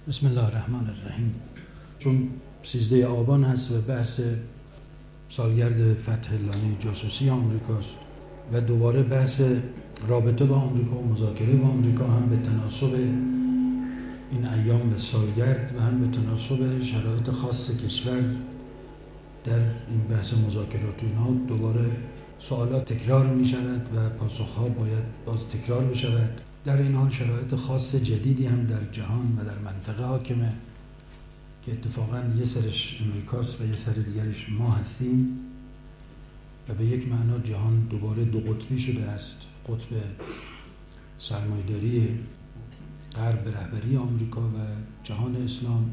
بسم الله الرحمن الرحیم. چون 13 آبان هست و بحث سالگرد فتح لانه جاسوسی آمریکاست و دوباره بحث رابطه با آمریکا و مذاکره با آمریکا هم به تناسب این ایام و سالگرد و هم به تناسب شرایط خاص کشور در این بحث مذاکرات و اینها دوباره سوالات تکرار می شود و پاسخها باید باز تکرار بشود. در این حال شرایط خاص جدیدی هم در جهان و در منطقه حاکمه که اتفاقاً یه سرش امریکاست و یه سر دیگرش ما هستیم و به یک معنا جهان دوباره دو قطبی شده است. قطب سرمایه‌داری غرب به رهبری آمریکا و جهان اسلام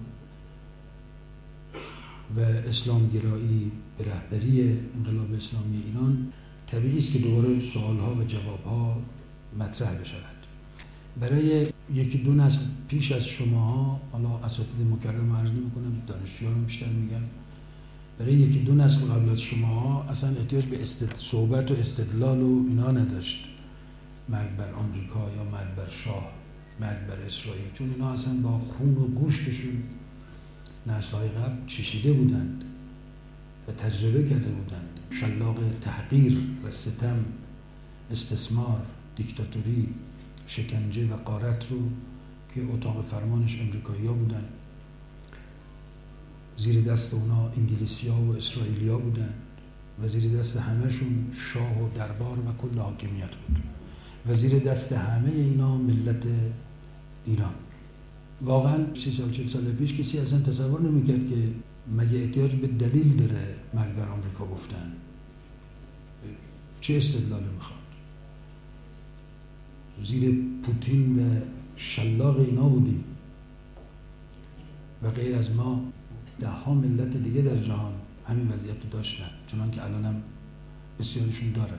و اسلام گرایی به رهبری انقلاب اسلامی ایران. طبیعی است که دوباره سوالها و جوابها مطرح بشود. برای یکی دو نسل پیش از شماها، حالا اساتید مکرم عرض نمی‌کنم، دانشجویان بیشتر میگن، برای یکی دو نسل قبل از شماها اصلا احتیاج به صحبت و استدلال و اینا نداشت. مرگ بر آمریکا یا مرگ بر شاه، مرگ بر اسرائیل، چون اینا اصلا با خون و گوشتشون نسل‌های قبل چشیده بودند و تجربه کرده بودند. شلاق تحقیر و ستم، استثمار، دیکتاتوری، شکنجه و غارت رو که اتاق فرمانش امریکایی‌ها بودن، زیر دست اونا انگلیسی‌ها و اسرائیلی‌ها بودن و زیر دست همه‌شون شاه و دربار و کل حاکمیت بود و زیر دست همه اینا ملت ایران. واقعا 30 سال 40 سال پیش کسی اصلا تصور نمی‌کرد که مگه احتیاج به دلیل داره مرگ بر آمریکا گفتن. چه استدلالی میخواد؟ زیر پوتین و شلاق اینا بودیم و غیر از ما ده ها ملت دیگه در جهان همین وضعیت رو داشتن، چنان که الان هم بسیارشون داره.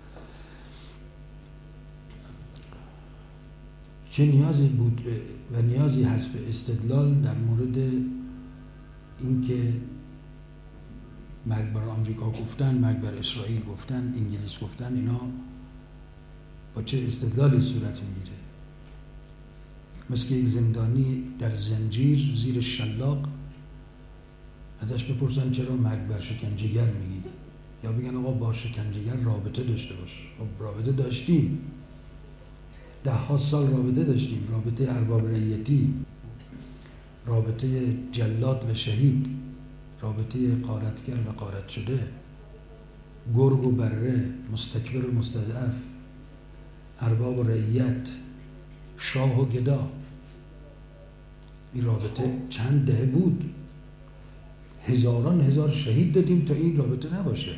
چه نیازی بود و نیازی هست به استدلال در مورد اینکه مرگ بر آمریکا گفتن، مرگ بر اسرائیل گفتن، انگلیس گفتن، اینا با چه استدلالی صورت میگیره؟ مثل یک زندانی در زنجیر زیر شلاق ازش بپرسن چرا مرگ بر شکنجهگر میگی، یا بگن آقا با شکنجهگر رابطه داشته باش. خب رابطه داشتیم، 10 سال رابطه داشتیم، رابطه ارباب رعیتی، رابطه جلاد و شهید، رابطه غارتگر و غارت شده، گرگ و بره، مستکبر و مستضعف، ارباب و رعیت، شاه و گدا. این رابطه چند دهه بود، هزاران هزار شهید دادیم تا این رابطه نباشه.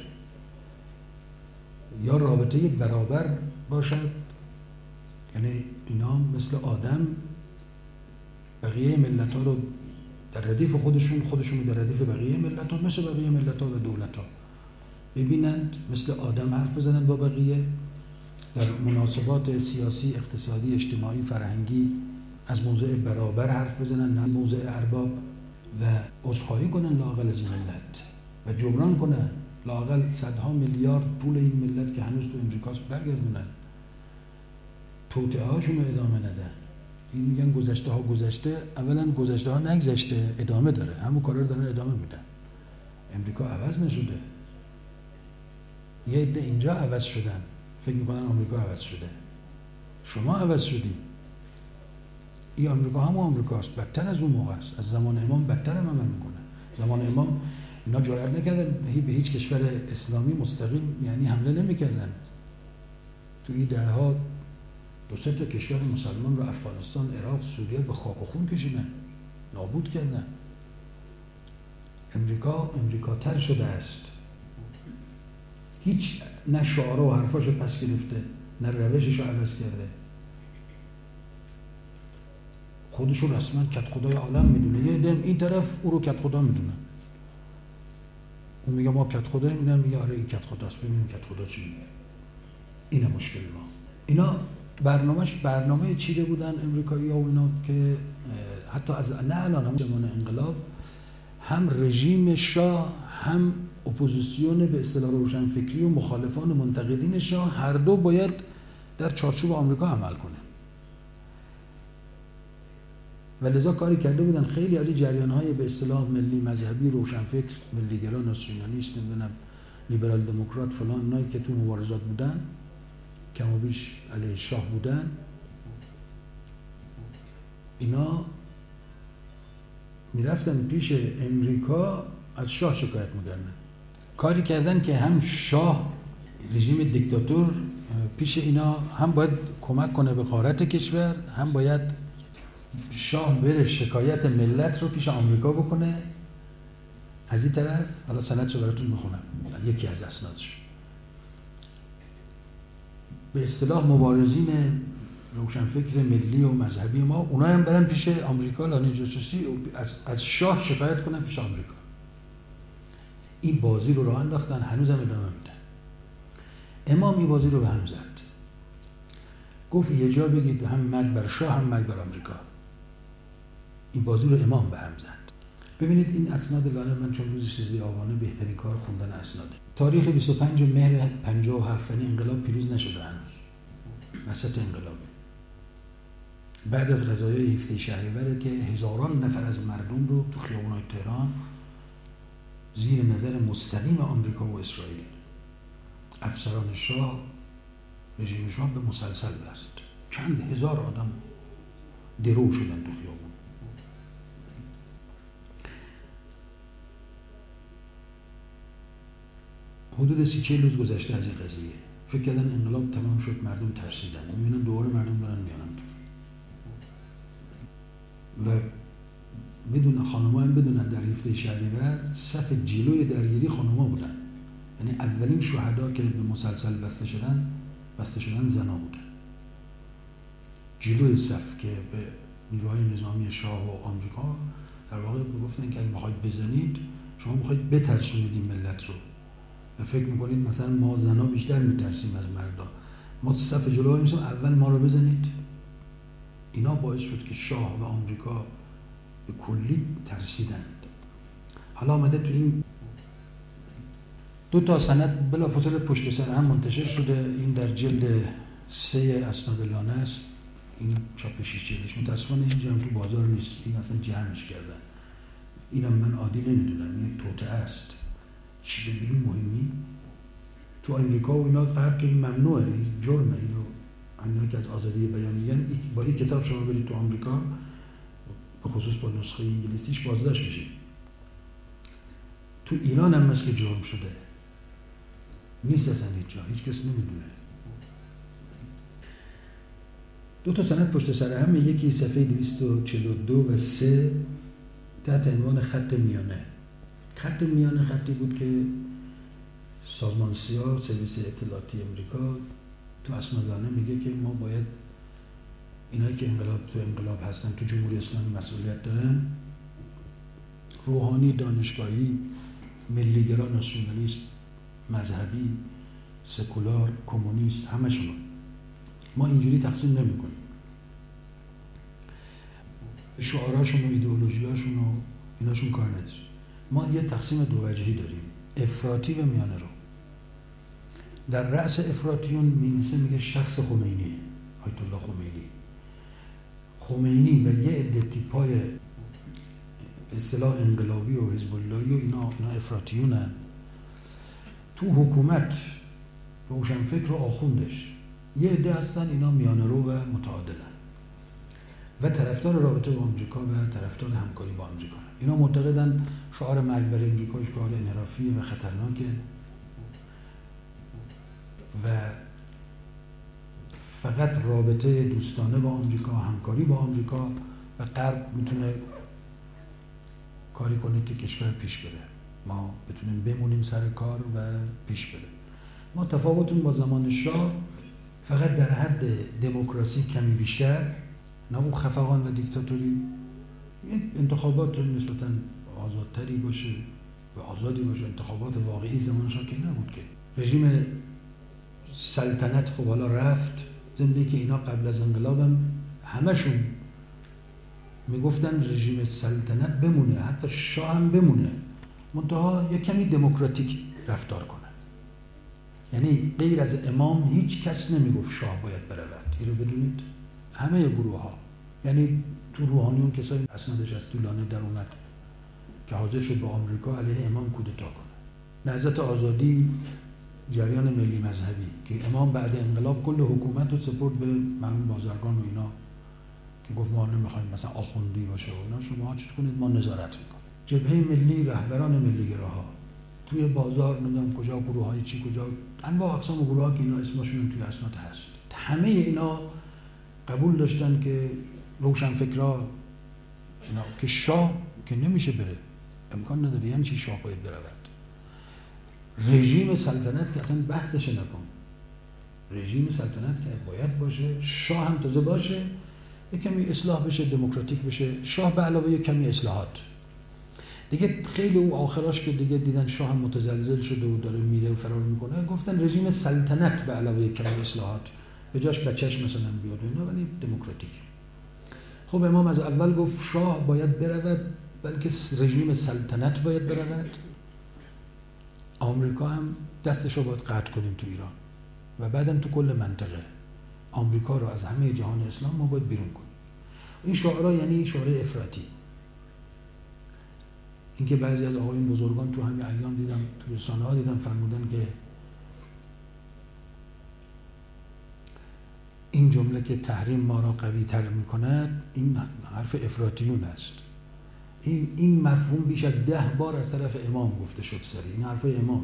یا رابطه برابر باشد، یعنی اینا مثل آدم بقیه ملت ها رو در ردیف خودشون رو در ردیف بقیه ملت ها، مثل بقیه ملت ها و دولت ها ببینند، مثل آدم حرف بزنند با بقیه، در مناسبات سیاسی، اقتصادی، اجتماعی، فرهنگی از موضع برابر حرف بزنن، نه موضع ارباب، و عذرخواهی کنن لااقل از این ملت و جبران کنن لااقل صدها میلیارد پول این ملت که هنوز تو امریکاست برگردونن، توطئه هاشون رو ادامه ندن. این میگن گذشته ها گذشته، اولا گذشته ها نگذشته، ادامه داره، همون کارا رو دارن ادامه میدن. امریکا عوض نشده، یه عده اینجا عوض شدن، فکر میکنن آمریکا عوض شده. شما عوض شدی. این آمریکا هم آمریکاست، بدتر از اون موقع است، از زمان امام بدتر هم عمل میکنه. زمان امام اینا جرئت نکردن به هیچ کشور اسلامی مستقیم یعنی حمله نمیکردن. تو این دهها 2-3 تا کشور مسلمان رو، افغانستان، عراق، سوریه، به خاک و خون کشیدن، نابود کردن. امریکا تر شده است. هیچ نه شعارها و حرفاشو پس گرفته، نه روششو عوض کرده. خودشو رسما کت خدای عالم میدونه. یه دم این طرف او رو کت خدا میدونه. اون میگه ما کت خداییم، اینا میگه آره این کت خداست، ببینیم کت خدا چی میگه. اینه مشکل ما. اینا برنامه چیده بودن امریکایی‌ها و اینا که حتی از نه الان زمان انقلاب هم رژیم شاه هم اپوزیسیون به اصطلاح روشنفکری و مخالفان و منتقدین شاه هر دو باید در چارچوب آمریکا عمل کنه. و لذا کاری کرده بودن خیلی از این جریان‌های به اصطلاح ملی مذهبی روشنفکر، ملیگرا، ناسیونالیست، نمیدونم لیبرال دموکرات فلان، اونایی که تو مبارزات بودن کم و بیش علیه شاه بودن، اینا میرفتن پیش امریکا از شاه شکایت می‌کردن. کاری کردن که هم شاه رژیم دیکتاتور پیش اینا هم باید کمک کنه به غارت کشور، هم باید شاه بره شکایت ملت رو پیش آمریکا بکنه. از این طرف حالا سندشو براتون میخونم، یکی از اسنادش. به اصطلاح مبارزین روشنفکر ملی و مذهبی ما، اونا هم برن پیش آمریکا لانه جاسوسی از شاه شکایت کنن پیش آمریکا. این بازی رو راه انداختن، هنوزم ادامه میدن. امام این بازی رو به هم زد، گفت یه جا بگید هم مرگ بر شاه هم مرگ بر آمریکا. این بازی رو امام به هم زد. ببینید این اسناد لانه، من چون روز 13 آبان بهترین کار خوندن اسناده. تاریخ 25 مهر 57، یعنی انقلاب پیروز نشده هنوز، وسط انقلابه. بعد از قضایای 17 شهریوره که هزاران نفر از مردم رو تو خیابان‌های تهران زیر نظر مستقیم آمریکا و اسرائیل، افسران شاه، رژیم شاه به مسلسل بست. چند هزار آدم درو شدن تو خیابون. حدود 30-40 روز گذشته از این قضیه. فکر کردن انقلاب تمام شد، مردم ترسیدن. میبینن دوباره مردم دارن میانن تو. و بدون خانم‌ها هم بدونن در 17 شهریور صف جلوی درگیری خانم‌ها بودن. یعنی اولین شهدا که به مسلسل بسته شدن زنا بودن. جلوی صف که به نیروهای نظامی شاه و آمریکا در واقع میگفتن که اگه میخواید بزنید، شما میخواید بترسونید این ملت رو و فکر میکنید مثلا ما زنا بیشتر میترسیم از مردا، ما صف جلو میشیم اول ما رو بزنید. اینا باعث شد که شاه و آمریکا به کلی ترسیدند. حالا آمده تو این 2 سند بلافاصله پشت سر هم منتشر شده. این در جلد 3 اسناد لانه است. این چاپ 6 جلدش متاسفانه اینجا هم تو بازار نیست، این اصلا جمعش کردن. اینم من عادی نمیدونم، این توطئه است. چیز به این مهمی تو امریکا و اینا غرب که این ممنوعه، این جرمه. اینو همینایی که از آزادی بیان میگن، با این کتاب شما برید تو آمریکا، به خصوص با نسخه انگلیسیش بازداشت میشه. تو ایران هم مثل که جرم شده، نیست اصلا هیچ کس نمیدونه. 2 سند پشت سر هم، یکی صفحه 242 و 3 تحت عنوان خط میانه. خط میانه خطی بود که سازمان سیا، سرویس اطلاعاتی امریکا تو اسنادانه میگه که ما باید اینایی که انقلاب هستن، تو جمهوری اسلامی مسئولیت دارن، روحانی، دانشگاهی، ملیگرا، ناسیونالیست، مذهبی، سکولار، کمونیست، همشون ما اینجوری تقسیم نمی‌کنیم. شعاراشون و ایدئولوژیاشون و ایناشون کار نداریم. ما یه تقسیم 2 وجهی داریم، افراطی و میانه رو. در رأس افراطیون میگه شخص خمینی، آیت الله خمینی و یه عده تیپای اصطلاح انقلابی و حزب اللهی و اینا افراطیونن. تو حکومت روشنفکر و آخوندش یه عده هستن، اینا میانه رو و متعادلن و طرفدار رابطه با آمریکا و طرفدار همکاری با آمریکا. اینا معتقدن شعار مرگ بر امریکا شعار انحرافی و خطرناکه و فقط رابطه دوستانه با آمریکا، همکاری با آمریکا و غرب میتونه کاری کنه که کشور پیش بره، ما بتونیم بمونیم سر کار و پیش بره. ما تفاوتون با زمان شاه فقط در حد دموکراسی کمی بیشتر، نه اون خفقان و دیکتاتوری، یک انتخابات نسبتاً آزادتری باشه و آزادی باشه. انتخابات واقعی زمان شاه که نبود که. رژیم سلطنت خب حالا رفت، ضمن که اینا قبل از انقلابم همشون میگفتن رژیم سلطنت بمونه، حتی شاه هم بمونه، منتها یک کمی دموکراتیک رفتار کنه. یعنی غیر از امام هیچ کس نمیگفت شاه باید برود. این رو بدونید، همه گروه ها، یعنی تو روحانیون کسایی اسنادش از طولانه در اومد که حاضر شد با آمریکا علیه امام کودتا کنه. نهضت آزادی جریان ملی مذهبی که امام بعد انقلاب کل حکومت رو سپرد به مرحوم بازرگان و اینا که گفت ما نمیخوایم مثلا آخوندی باشه و اینا، شما چیز کنید ما نظارت میکنیم. جبهه ملی، رهبران ملیگراها توی بازار نمیدونم کجا، گروه‌های چی کجا، انواع اقسام گروه‌ها که اینا اسمشون توی اسناد هست، همه اینا قبول داشتن که روشنفکرها اینا که شاه که نمیشه بره، امکان نداره، یعنی چی شاه باید برود؟ رژیم سلطنت که اصلا بحثش نکن، رژیم سلطنت که باید باشه، شاه هم تازه باشه، یک کمی اصلاح بشه، دموکراتیک بشه، شاه به علاوه یک کمی اصلاحات دیگه. خیلی او آخراش که دیگه دیدن شاه هم متزلزل شده و داره میره و فرار میکنه، گفتن رژیم سلطنت به علاوه یک کمی اصلاحات، به جاش بچهش مثلا بیاد اینا، ولی دموکراتیک. خب امام از اول گفت شاه باید برود، بلکه رژیم سلطنت باید برود. آمریکا هم دستش رو باید قطع کنیم تو ایران و بعدم تو کل منطقه. آمریکا رو از همه جهان اسلام ما باید بیرون کنیم. این شعارا یعنی شعار افراطی. اینکه بعضی از آقایون بزرگان تو همین ایام دیدم تو رسانه‌ها دیدم فرمودن که این جمله که تحریم ما را قوی تر می‌کند، این حرف افراطیون است. این مفهوم بیش از 10 بار از طرف امام گفته شد سریع. این حرف امامه.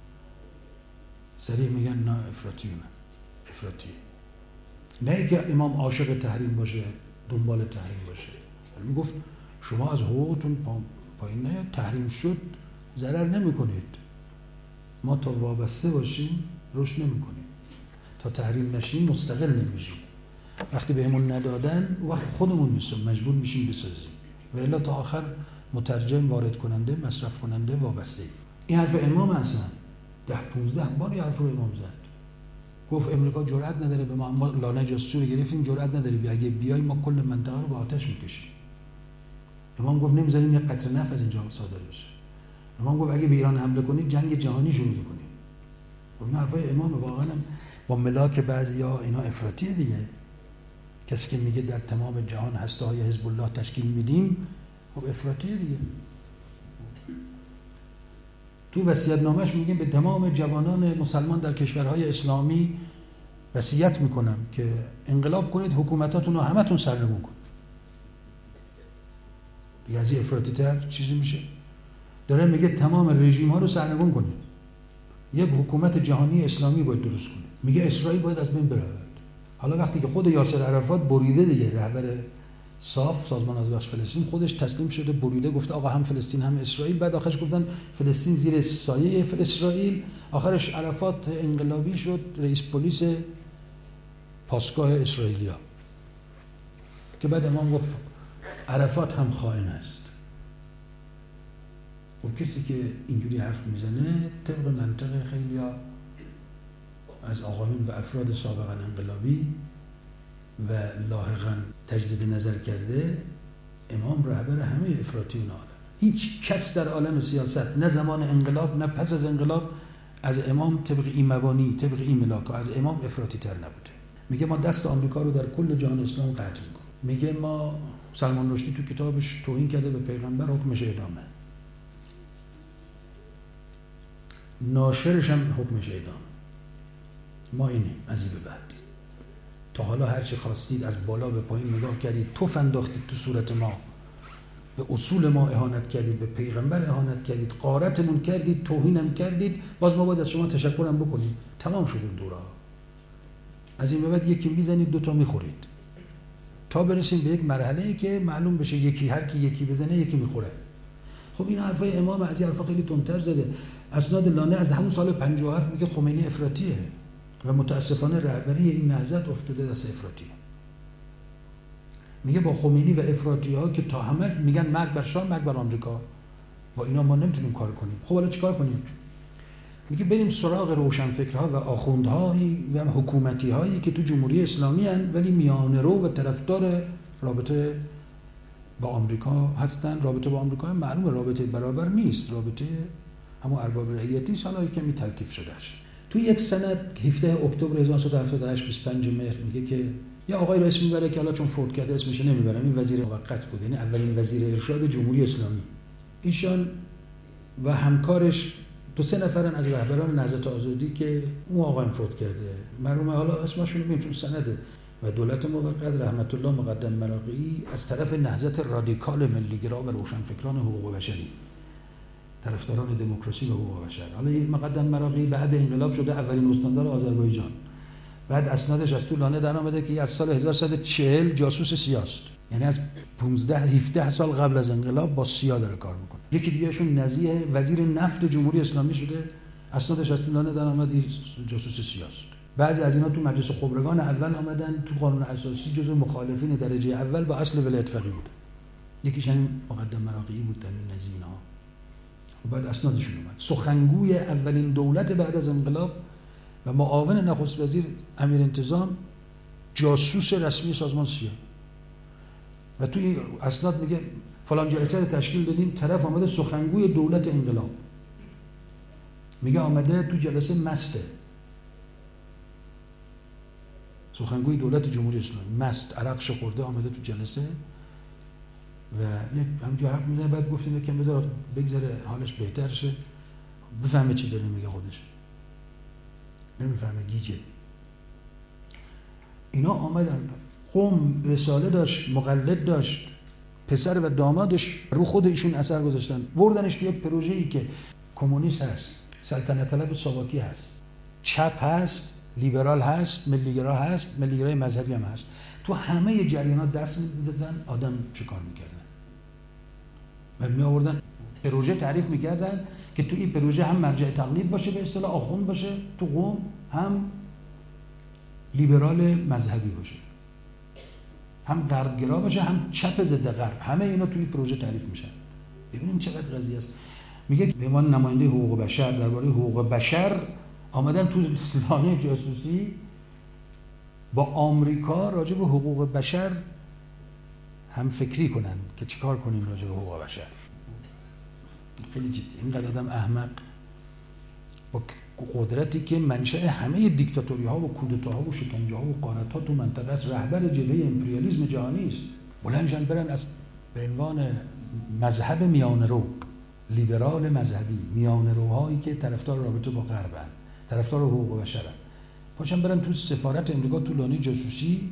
سریع میگن نه افراطیونه. افراطی. نه که امام عاشق تحریم باشه، دنبال تحریم باشه. میگفت شما از حقوقتون پایین نه، تحریم شد ضرر نمی‌کنید. ما تا وابسته باشیم رشد نمی‌کنیم. تا تحریم نشیم مستقل نمیشیم. وقتی بهمون ندادن وقت خودمون مجبور میشیم بسازیم. و الا تا آخر مترجم، وارد کننده، مصرف کننده، وابسته. این حرف امام اصلا 10-15 بار این حرف رو امام زد. گفت امریکا جرئت نداره به ما لانه جاسوسی رو گرفتیم، جرئت نداره اگه بیای ما کل منطقه رو با آتش میکشیم. امام گفت نمیذاریم یک قطره نفت از اینجا صادر بشه. امام گفت اگه به ایران حمله کنید جنگ جهانی شروع می‌کنیم. خب این حرفای امام واقعا با ملاک بعضیا اینا افراطیه دیگه. کسی که میگه در تمام جهان هسته‌های حزب الله تشکیل میدیم، خب افراطیه دیگه. تو وصیت‌نامه‌اش میگه به تمام جوانان مسلمان در کشورهای اسلامی وصیت میکنم که انقلاب کنید، حکومتاتون رو همتون سرنگون کنید. دیگه از این افراطی تر چیزی میشه؟ داره میگه تمام رژیم ها رو سرنگون کنید، یک حکومت جهانی اسلامی باید درست کنید. میگه اسرائیل باید از بین برود. حالا وقتی که خود یاسر عرفات بریده دیگه، رهبر صاف سازمان آزادبخش فلسطین، خودش تسلیم شده، بریده، گفته آقا هم فلسطین هم اسرائیل. بعد آخرش گفتن فلسطین زیر سایه اسرائیل. آخرش عرفات انقلابی شد رئیس پلیس پاسگاه اسرائیلیا، که بعد امام گفت عرفات هم خائن است. خب کسی که اینجوری حرف میزنه طبق منطق خیلیا از آقایون و افراد سابقا انقلابی و لاحقا تجدید نظر کرده، امام رهبر همه افراطیون عالم. هیچ کس در عالم سیاست، نه زمان انقلاب نه پس از انقلاب، از امام طبق این مبانی، طبق این ملاک از امام افراطی تر نبوده. میگه ما دست آمریکا رو در کل جهان اسلام قطع میکنیم. میگه ما، سلمان رشدی تو کتابش توهین کرده به پیغمبر، حکمش اعدامه. ناشرش هم حکمش اعدام. ما اینیم از این به بعد. تا حالا هرچی خواستید از بالا به پایین نگاه کردید، توف انداختید تو صورت ما، به اصول ما اهانت کردید، به پیغمبر اهانت کردید، غارتمون کردید، توهینم کردید، باز ما باید از شما تشکرم بکنید. تمام شد اون دوره. از این به بعد یکی میزنید، دوتا میخورید، تا برسیم به یک مرحله‌ای که معلوم بشه یکی هر کی یکی بزنه یکی میخوره. خب این حرفای امام از این حرفا خیلی تندتر زده. اسناد لانه از همون سال 57 میگه خمینی افراطیه و متاسفانه رهبری این نهضت افتاده دست افراطی. میگه با خمینی و افراطی‌ها که تا همه میگن مرگ بر شاه، مرگ بر آمریکا، با اینا ما نمیتونیم کار کنیم. خب حالا چیکار کنیم؟ میگه بریم سراغ روشنفکرها و آخوندهایی و حکومتی‌هایی که تو جمهوری اسلامی هستند ولی میانه‌رو و طرفدار رابطه با آمریکا هستن. رابطه با آمریکا هم معلومه رابطه برابر نیست، رابطه همون ارباب رعیتی سالایی که تلطیف شده است. تو یک سند 17 اکتبر 1978 25 مهر میگه که یا آقای رو اسم میبره که حالا چون فوت کرده اسمش نمیبرم، این وزیر موقت بود، یعنی اولین وزیر ارشاد جمهوری اسلامی. ایشان و همکارش 2-3 نفرن از رهبران نهضت آزادی که اون آقای فوت کرده، مرحوم، حالا اسمشون نمیگم چون سنده، و دولت موقت رحمت الله مقدم مراغی از طرف نهضت رادیکال ملیگرا و روشنفکران حقوق بشری، طرفداران دموکراسی و حقوق بشر. حالا این مقدم مراغی بعد انقلاب شده اولین استاندار آذربایجان. بعد اسنادش از تو لانه در آمده که از سال 1140 جاسوس سیاست، یعنی از 15-17 سال قبل از انقلاب با سیا داره کار میکنه. یکی دیگهشون نزیه وزیر نفت جمهوری اسلامی شده، اسنادش از تو لانه در آمده جاسوس سیاست. بعضی از اینا تو مجلس خبرگان اول آمدن، تو قانون اساسی جزو مخالفین درجه اول با اصل ولایت فقیه بود. یکیش هم مقدم مراغی بود، تامین نزینا. بعد اسنادشون اومد. سخنگوی اولین دولت بعد از انقلاب و معاون نخست وزیر امیر انتظام جاسوس رسمی سازمان سیا. و توی اسناد میگه فلان جلسه رو تشکیل دادیم، طرف آمده سخنگوی دولت انقلاب میگه آمده تو جلسه مسته، سخنگوی دولت جمهوری اسلامی مست، عرقش خورده آمده تو جلسه و همینجور حرف میزنه. بعد گفتیم که بذار بگذره حالش بهتر شه، بفهمه چی داره میگه، خودش نمیفهمه، گیجه. اینا آمدن، قوم رساله داشت، مقلد داشت، پسر و دامادش رو خود ایشون اثر گذاشتن، بردنش توی یک پروژه‌ای که کمونیست هست، سلطنت طلب ساواکی هست، چپ هست، لیبرال هست، ملیگرا هست، ملیگرای مذهبی هم هست. تو همه جریانات دست می‌زدن، آدم چیکار می‌کردن و می‌آوردن پروژه تعریف می‌کردن که تو این پروژه هم مرجع تقلید باشه، به اصطلاح آخوند باشه تو قوم، هم لیبرال مذهبی باشه، هم غربگرا باشه، هم چپ ضد غرب. همه اینا توی پروژه تعریف میشن. ببینیم چقدر قضیه است. میگه به عنوان نماینده حقوق بشر درباره حقوق بشر آمدن تو لانه جاسوسی با آمریکا راجع به حقوق بشر هم فکری کنن که چیکار کنیم راجع به حقوق بشر. خیلی جدی. اینقدر آدم احمق با قدرتی که منشأ همه دیکتاتوری ها و کودتاها و شکنجه ها و غارت ها تو منطقه است، رهبر جبهه امپریالیسم جهانی است، بلندشن برن از به عنوان مذهب میانه‌رو، لیبرال مذهبی، میانه‌روهایی که طرفدار رابطه با غربن، طرفدار حقوق بشرن، پاشن برن تو سفارت امریکا تو لانه جاسوسی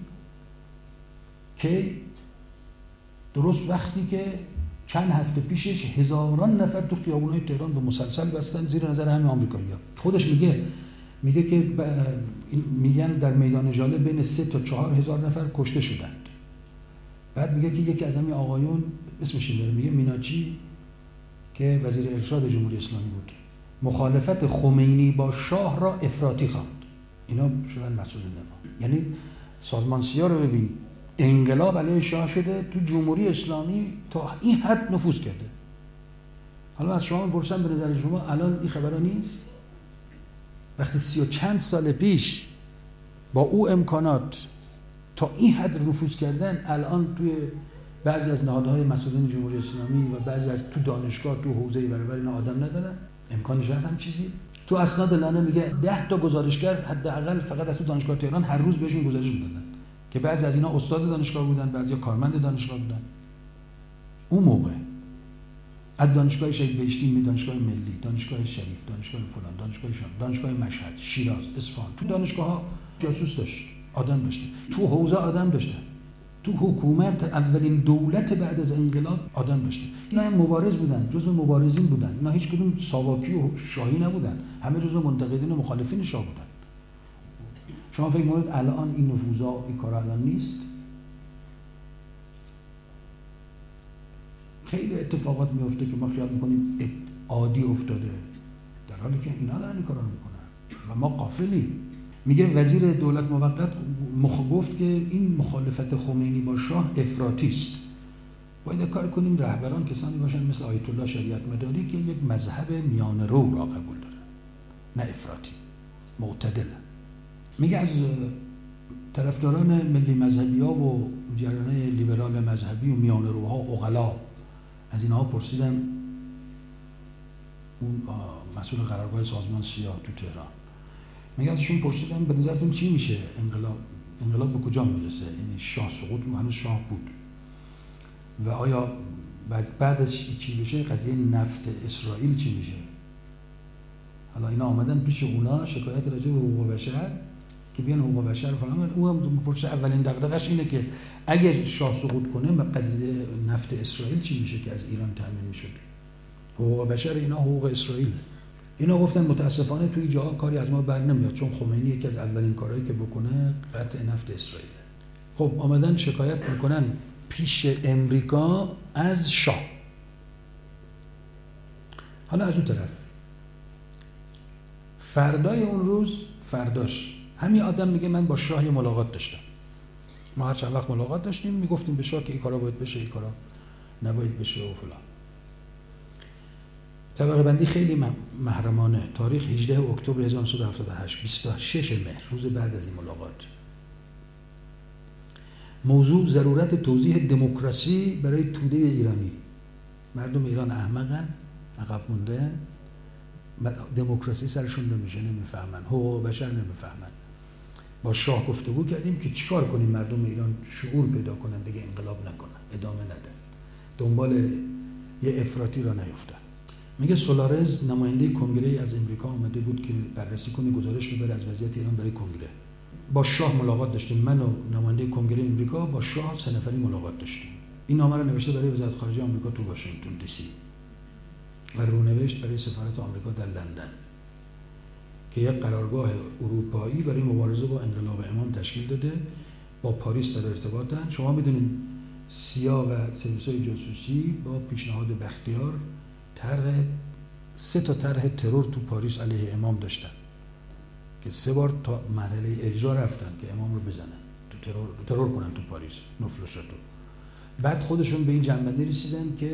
که درست وقتی که چند هفته پیشش هزاران نفر تو خیابون‌های تهران به مسلسل بستن زیر نظر همین آمریکایی‌ها. خودش میگه که میگن در میدان ژاله بین 3 تا 4 هزار نفر کشته شدند. بعد میگه که یکی از همین آقایون اسمش میاره، میگه میناچی که وزیر ارشاد جمهوری اسلامی بود، مخالفت خمینی با شاه را افراطی خواند. اینا شدن مسئولین ما. یعنی سازمان سیا رو ببین، انقلاب علیه شاه شده، تو جمهوری اسلامی تا این حد نفوذ کرده. حالا از شما میپرسم، به نظر شما الان این خبرها نیست؟ وقتی 30 و چند سال پیش با او امکانات تا این حد نفوذ کردن، الان توی بعضی از نهادهای مسئولین جمهوری اسلامی و بعضی از تو دانشگاه تو حوزه برابر اینا آدم ندارن؟ امکانش هست هم چیزی؟ تو اسناد لانه میگه 10 تا گزارشگر حداقل فقط از تو دانشگاه تهران هر روز بهشون گزارش میدادن که بعضی از اینا استاد دانشگاه بودن، بعضی کارمند دانشگاه بودن. اون موقع از دانشگاه شهید بهشتی، دانشگاه ملی، دانشگاه شریف، دانشگاه فلان، دانشگاه شام، دانشگاه مشهد، شیراز، اصفهان، تو دانشگاه‌ها جاسوس داشت، آدم داشت، تو حوزه آدم داشت، تو حکومت اولین دولت بعد از انقلاب آدم داشت. اینا هم مبارز بودن، جزو مبارزین بودن. اینا هیچ کدوم ساواکی و شاهی نبودن، همه جزو منتقدین و مخالفین شاه بودن. شما فکر می‌کنید الان این نفوذا، این کارا الان نیست؟ خیلی اتفاقات میفته که ما خیال میکنیم عادی افتاده، در حالی که اینا دارن این کارا رو میکنن و ما غافلیم. میگه وزیر دولت موقت گفت که این مخالفت خمینی با شاه افراطی است. باید کار کنیم رهبران کسانی باشن مثل آیت الله شریعت مداری که یک مذهب میانه رو را قبول داره، نه افراطی، معتدل. میگه از طرفداران ملی مذهبی ها و جریان لیبرال مذهبی و میانه روها عقلا، از اینها پرسیدم، اون مسئول قرارگاه سازمان سیا تو تهران، میگه ازشون پرسیدم به نظرتون چی میشه انقلاب انقلاب به کجا میرسه؟ یعنی شاه سقوط هنوز شاه بود و آیا بعدش چی بشه؟ قضیه نفت اسرائیل چی میشه؟ حالا اینا آمدن پیش اونا شکایت راجع به حقوق بشر که بیان حقوق بشر فلان، اون هم پرسه اولین دغدغش اینه که اگر شاه سقوط کنه قضیه نفت اسرائیل چی میشه که از ایران تامین میشد؟ حقوق بشر اینا حقوق اسرائیل. اینا گفتن متاسفانه توی جاها کاری از ما بر نمیاد، چون خمینی یکی از اولین کارهایی که بکنه قطع نفت اسرائیل. خب آمدن شکایت میکنن پیش امریکا از شاه. حالا از اون طرف فردای اون روز فرداش همین آدم میگه من با شاه یه ملاقات داشتم. ما هر چند وقت ملاقات داشتیم میگفتیم به شاه که این کارا باید بشه، این کارا نباید بشه و فلان. طبقه بندی خیلی محرمانه. تاریخ 18 اکتبر 1978 26 مهر روز بعد از این ملاقات. موضوع ضرورت توضیح دموکراسی برای توده ایرانی. مردم ایران احمقن، عقب مونده، دموکراسی سرشون نمیشه، نمیفهمن، حقوق بشر نمیفهمن. با شاه گفتگو کردیم که چیکار کنیم مردم ایران شعور پیدا کنن، دیگه انقلاب نکنن، ادامه ندن، دنبال یه افراطی را نیفتن. میگه سولارز نماینده کنگره از امریکا اومده بود که بررسی کنه، گزارش ببره از وضعیت ایران برای کنگره. با شاه ملاقات داشتیم، من و نماینده کنگره امریکا با شاه 3 نفری ملاقات داشتیم. این نامه رو نوشته برای وزارت خارجه آمریکا تو واشنگتن دی سی و رونوشت برای سفارت آمریکا در لندن که یک قرارگاه اروپایی برای مبارزه با انقلاب امام تشکیل داده، با پاریس در ارتباطن. شما میدونید سیا و سرویس‌های جاسوسی با پیشنهاد بختیار سه تا طرح ترور تو پاریس علیه امام داشتن که 3 بار تا مرحله اجرا رفتن که امام رو بزنن، تو ترور کنن تو پاریس، نفل و شاتو. بعد خودشون به این جنبندی رسیدن که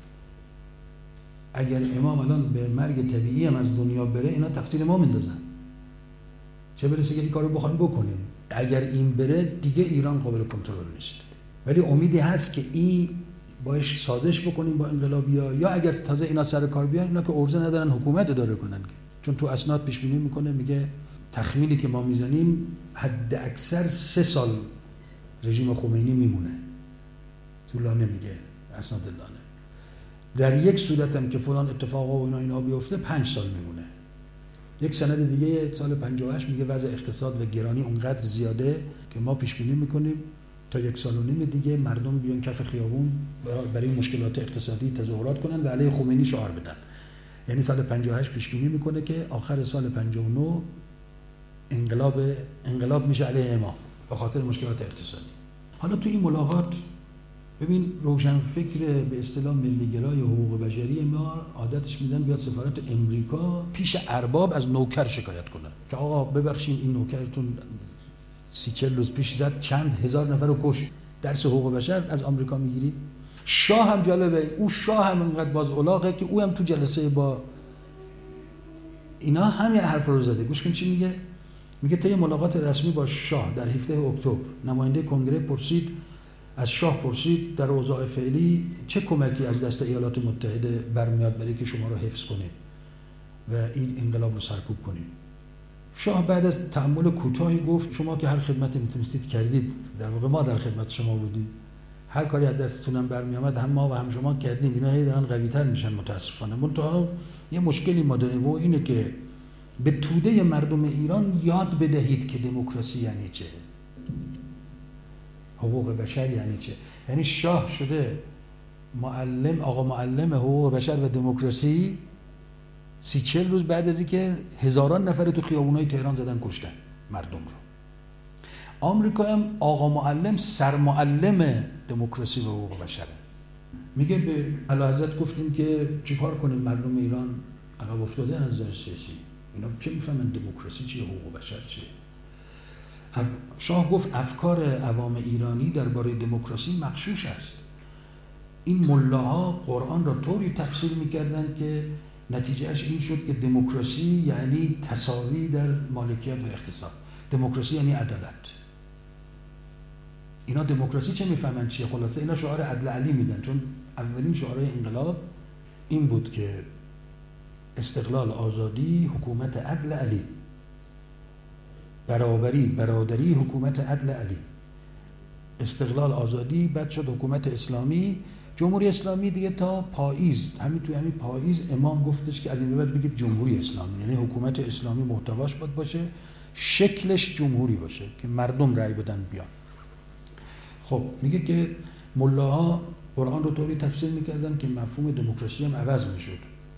اگر امام الان به مرگ طبیعی هم از دنیا بره، اینا تقصیر ما میندازن، چه برسه که این کارو بخوایم بکنیم. اگر این بره دیگه ایران قابل کنترل نیست. ولی امیدی هست که این باش سازش بکنیم با انقلابی‌ها، یا اگر تازه اینا سر کار بیان، اینا که ارزه ندارن حکومت اداره کنن، چون تو اسناد پیش بینی میکنه، میگه تخمینی که ما میزنیم حد اکثر 3 سال رژیم خمینی میمونه، طولانه میگه اسناد دانه. در یک صورت هم که فلان اتفاقا و اینا بیفته 5 سال میمونه. یک سند دیگه سال 58 میگه وضع اقتصاد و گرانی اونقدر زیاده که ما پیش بینی میکنیم تا 1.5 سال دیگه مردم بیان کف خیابون برای مشکلات اقتصادی تظاهرات کنن و علیه خمینی شعار بدن. یعنی سال 58 پیش بینی میکنه که آخر سال 59 انقلاب میشه علیه امام به خاطر مشکلات اقتصادی. حالا تو این ملاقات ببین روشنفکر به اصطلاح ملیگرای حقوق بشری ما عادتش میدن بیاد سفارت امریکا پیش ارباب از نوکر شکایت کنه که آقا ببخشید این نوکرتون 30-40 روز پیش زد چند هزار نفر رو کشت، درس حقوق بشر از آمریکا میگیری؟ شاه هم جالبه، او شاه هم انقدر باز الاغه که او هم تو جلسه با اینا همین حرف رو زده. گوش کن چی میگه. میگه طی ملاقات رسمی با شاه در 17 اکتبر نماینده کنگره از شاه پرسید در اوضاع فعلی چه کمکی از دست ایالات متحده برمیاد برای که شما رو حفظ کنیم و این انقلاب رو سرکوب کنیم. شاه بعد از تأمل کوتاهی گفت شما که هر خدمتی میتونستید کردید، در واقع ما در خدمت شما بودیم، هر کاری از دستتونم برمی آمد هم ما و هم شما کردیم. اینا هی دارن قوی‌تر میشن متاسفانه. منتها یه مشکلی ما داریم و اینه که به توده مردم ایران یاد بدهید که دموکراسی یعنی چه، حقوق بشر یعنی چه. یعنی شاه شده آقا معلم حقوق بشر و دموکراسی 30-40 روز بعد از اینکه هزاران نفر تو خیابونای تهران زدن کشتن مردم رو. آمریکا هم آقا معلم سرمعلم دموکراسی و حقوق بشره. میگه به اعلیحضرت گفتیم که چیکار کنیم مردم ایران عقب افتاده از نظر سیاسی، اینا چه میفهمن دموکراسی چیه، حقوق بشر چیه. شاه گفت افکار عوام ایرانی درباره دموکراسی مغشوش است. این ملاها قرآن را طوری تفسیر میکردن که نتیجهش این شد که دموکراسی یعنی تساوی در مالکیت و اقتصاد، دموکراسی یعنی عدالت. اینا دموکراسی چه میفهمن چیه؟ خلاصه اینا شعار عدل علی میدن، چون اولین شعار انقلاب این بود که استقلال، آزادی، حکومت عدل علی. برابری، برادری، حکومت عدل علی، استقلال، آزادی، بعد شد حکومت اسلامی، جمهوری اسلامی دیگه تا پاییز، همین توی همین پاییز امام گفتش که از این به بعد بگید جمهوری اسلامی، یعنی حکومت اسلامی محتواش باشه، شکلش جمهوری باشه که مردم رأی بدن بیان. خب میگه که ملاها قرآن رو طوری تفسیر میکردن که مفهوم دموکراسی هم عوض میشد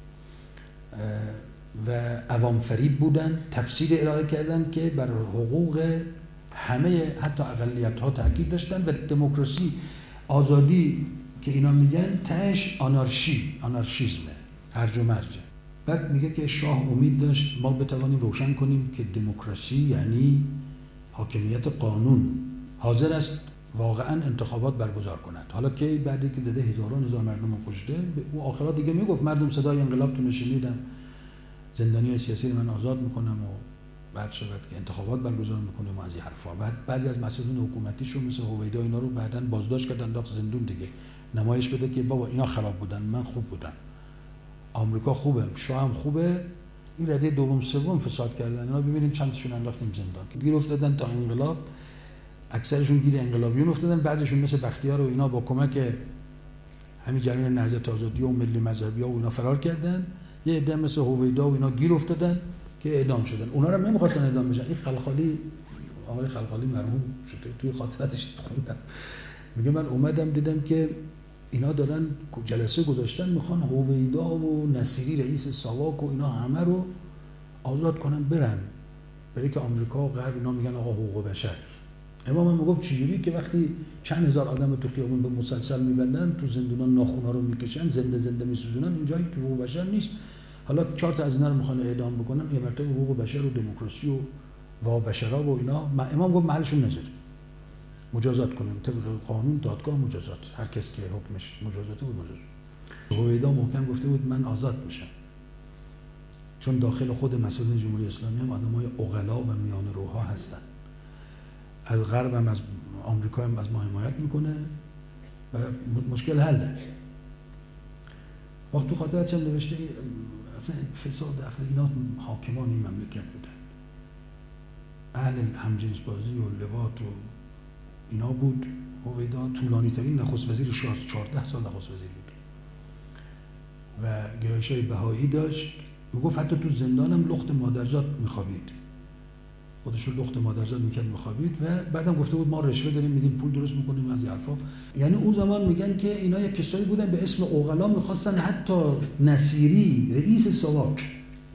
و عوام فریب بودن، تفسیر ارائه کردن که بر حقوق همه حتی اقلیت ها تاکید داشتن و دموکراسی، آزادی که اینا میگن تهش آنارشیزمه، هرج و مرجه. بعد میگه که شاه امید داشت ما بتوانیم روشن کنیم که دموکراسی یعنی حاکمیت قانون، حاضر است واقعا انتخابات برگزار کند. حالا که بعدی که زده هزار مردم کشته، اون آخرات دیگه میگفت مردم صدای انقلابتون رو شنیدم، زندانی سیاسی رو من آزاد میکنم و بعد شود که انتخابات برگزار میکنیم و از این حرفا. بعد بعضی از مسئولین حکومتیشو مثل هویدا اینا رو بعداً بازداشت کردن، انداخت زندون دیگه، نمایش بده که بابا اینا خراب بودن، من خوب بودم، آمریکا خوبه، شاه هم خوبه، این رده دوم سوم فساد کردن اینا، ببینید چندشون انداختیم زندان، گیر افتادن تا انقلاب، اکثرشون گیر انقلابیون افتادن، بعضیشون مثل بختیار و اینا با کمک همین جریان نهضت آزادی و ملی مذهبی‌ها و اینا فرار کردن، یه عده مثل هویدا و اینا گیر افتادن که اعدام شدن. اونا رو نمی‌خواستن اعدام بشن. این خلخالی، آقای خلخالی مرحوم شده توی خاطراتش خوندم، میگه من اومدم دیدم که اینا دارن جلسه گذاشتن میخوان هویدا و نصیری رئیس ساواک و اینا همه رو آزاد کنن برای که آمریکا و غرب اینا میگن آقا حقوق بشر. امام هم میگفت چجوری که وقتی چند هزار آدم تو خیابون به مسلسل میبندن، تو زندونا ناخونا رو میکشن، زنده میسوزونن، اینجایی که حقوق بشر نیست. حالا 4 تا از اینا رو میخوان اعدام بکنن، یه مرتبه حقوق بشر و دموکراسی و وابشرا و اینا، امام گفت محلشون نذارید، مجازات کنیم طبق قانون، دادگاه مجازات، هر کس که حکمش مجازاته بود مجازات. هویدا محکم گفته بود من آزاد میشم، چون داخل خود مسئولین جمهوری اسلامی هم آدمای عقلا و میان روها هستن، از غرب هم از آمریکا هم از ما حمایت میکنه و مشکل حله. وقت تو خاطرات چند نوشته اصلا فساد اخلاقی اینا حاکمان این مملکت بودن، اهل همجنس بازی و لواط و اینا بود. هویدا طولانی ترین نخست وزیر شاه، 14 سال نخست وزیر بود و گرایش‌های بهایی داشت. میگفت حتی تو زندانم لخت مادرزاد میخوابید، خودش رو لخت مادرزاد میکرد میخوابید و بعدم گفته بود ما رشوه داریم میدیم پول درست میکنیم از این حرفا. یعنی اون زمان میگن که اینا یک کسایی بودن به اسم عقلا میخواستن حتی نصیری رئیس ساواک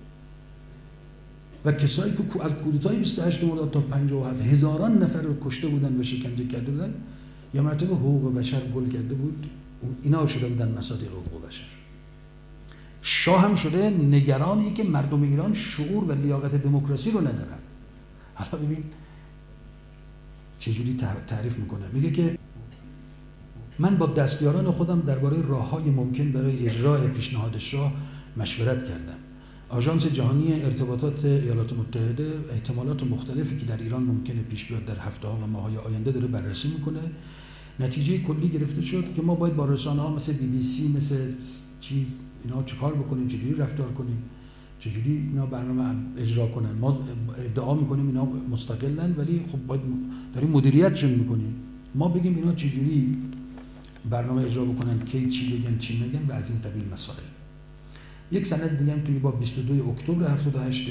و کسایی که از کودتای 28 مرداد تا 57 هزاران نفر رو کشته بودن و شکنجه کرده بودن، یا مرتبه حقوق بشر گل کرده بود، اینا شده بودن مصادیق حقوق بشر. شاه هم شده نگرانی که مردم ایران شعور و لیاقت دموکراسی رو ندارن. حالا ببین چجوری تعریف میکنه، میگه که من با دستیاران خودم درباره راههای ممکن برای اجرای پیشنهاد شاه مشورت کردم. آژانس جهانی ارتباطات ایالات متحده احتمالات مختلفی که در ایران ممکنه پیش بیاد در هفته‌ها و ماه‌های آینده داره بررسی میکنه. نتیجه کلی گرفته شد که ما باید با رسانه‌ها مثل BBC مثل اینا چیکار بکنیم، چجوری رفتار کنیم، چجوری اینا برنامه اجرا کنن. ما ادعا میکنیم اینا مستقلن ولی خب باید داریم مدیریتشون میکنیم، ما بگیم اینا چجوری برنامه اجرا بکنن، کی چی بگن چی نگن و از این قبیل مسائل. یک سند دیگه هم توی با 22 اکتبر 78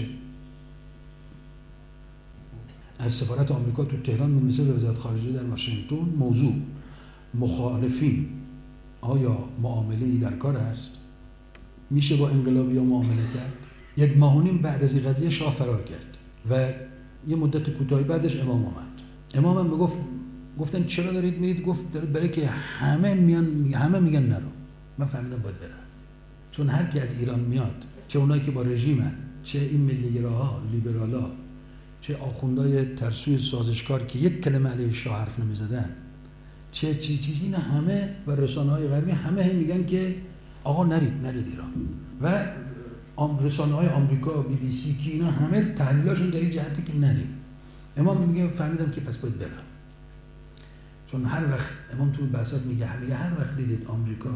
از سفارت آمریکا تو تهران منوسه به وزارت خارجه در واشنگتن، موضوع مخالفین آیا معامله‌ای در کار است؟ میشه با انقلابی‌ها معامله کرد؟ 1 ماه و نیم بعد از این قضیه شاه فرار کرد و یه مدت کوتاهی بعدش امام اومد. امام هم گفتن چرا دارید میرید؟ گفت برای که همه میگن نرو. من فهمیدم باید برم، چون هر کی از ایران میاد، چه اونایی که با رژیمن، چه این ملیگراها، لیبرالا، چه آخوندهای ترسوی سازشکار که یک کلمه علیه شاه حرف نمیزدن، چه اینا همه و رسانه‌های غربی همه میگن که آقا نرید ایران و رسانه‌های آمریکا، BBC که اینا همه تحلیلاشون در این جهته که نرید. امام میگه فهمیدم که پس باید برم، چون هر وقت امام تو بحثات میگه هر وقت دیدید آمریکا،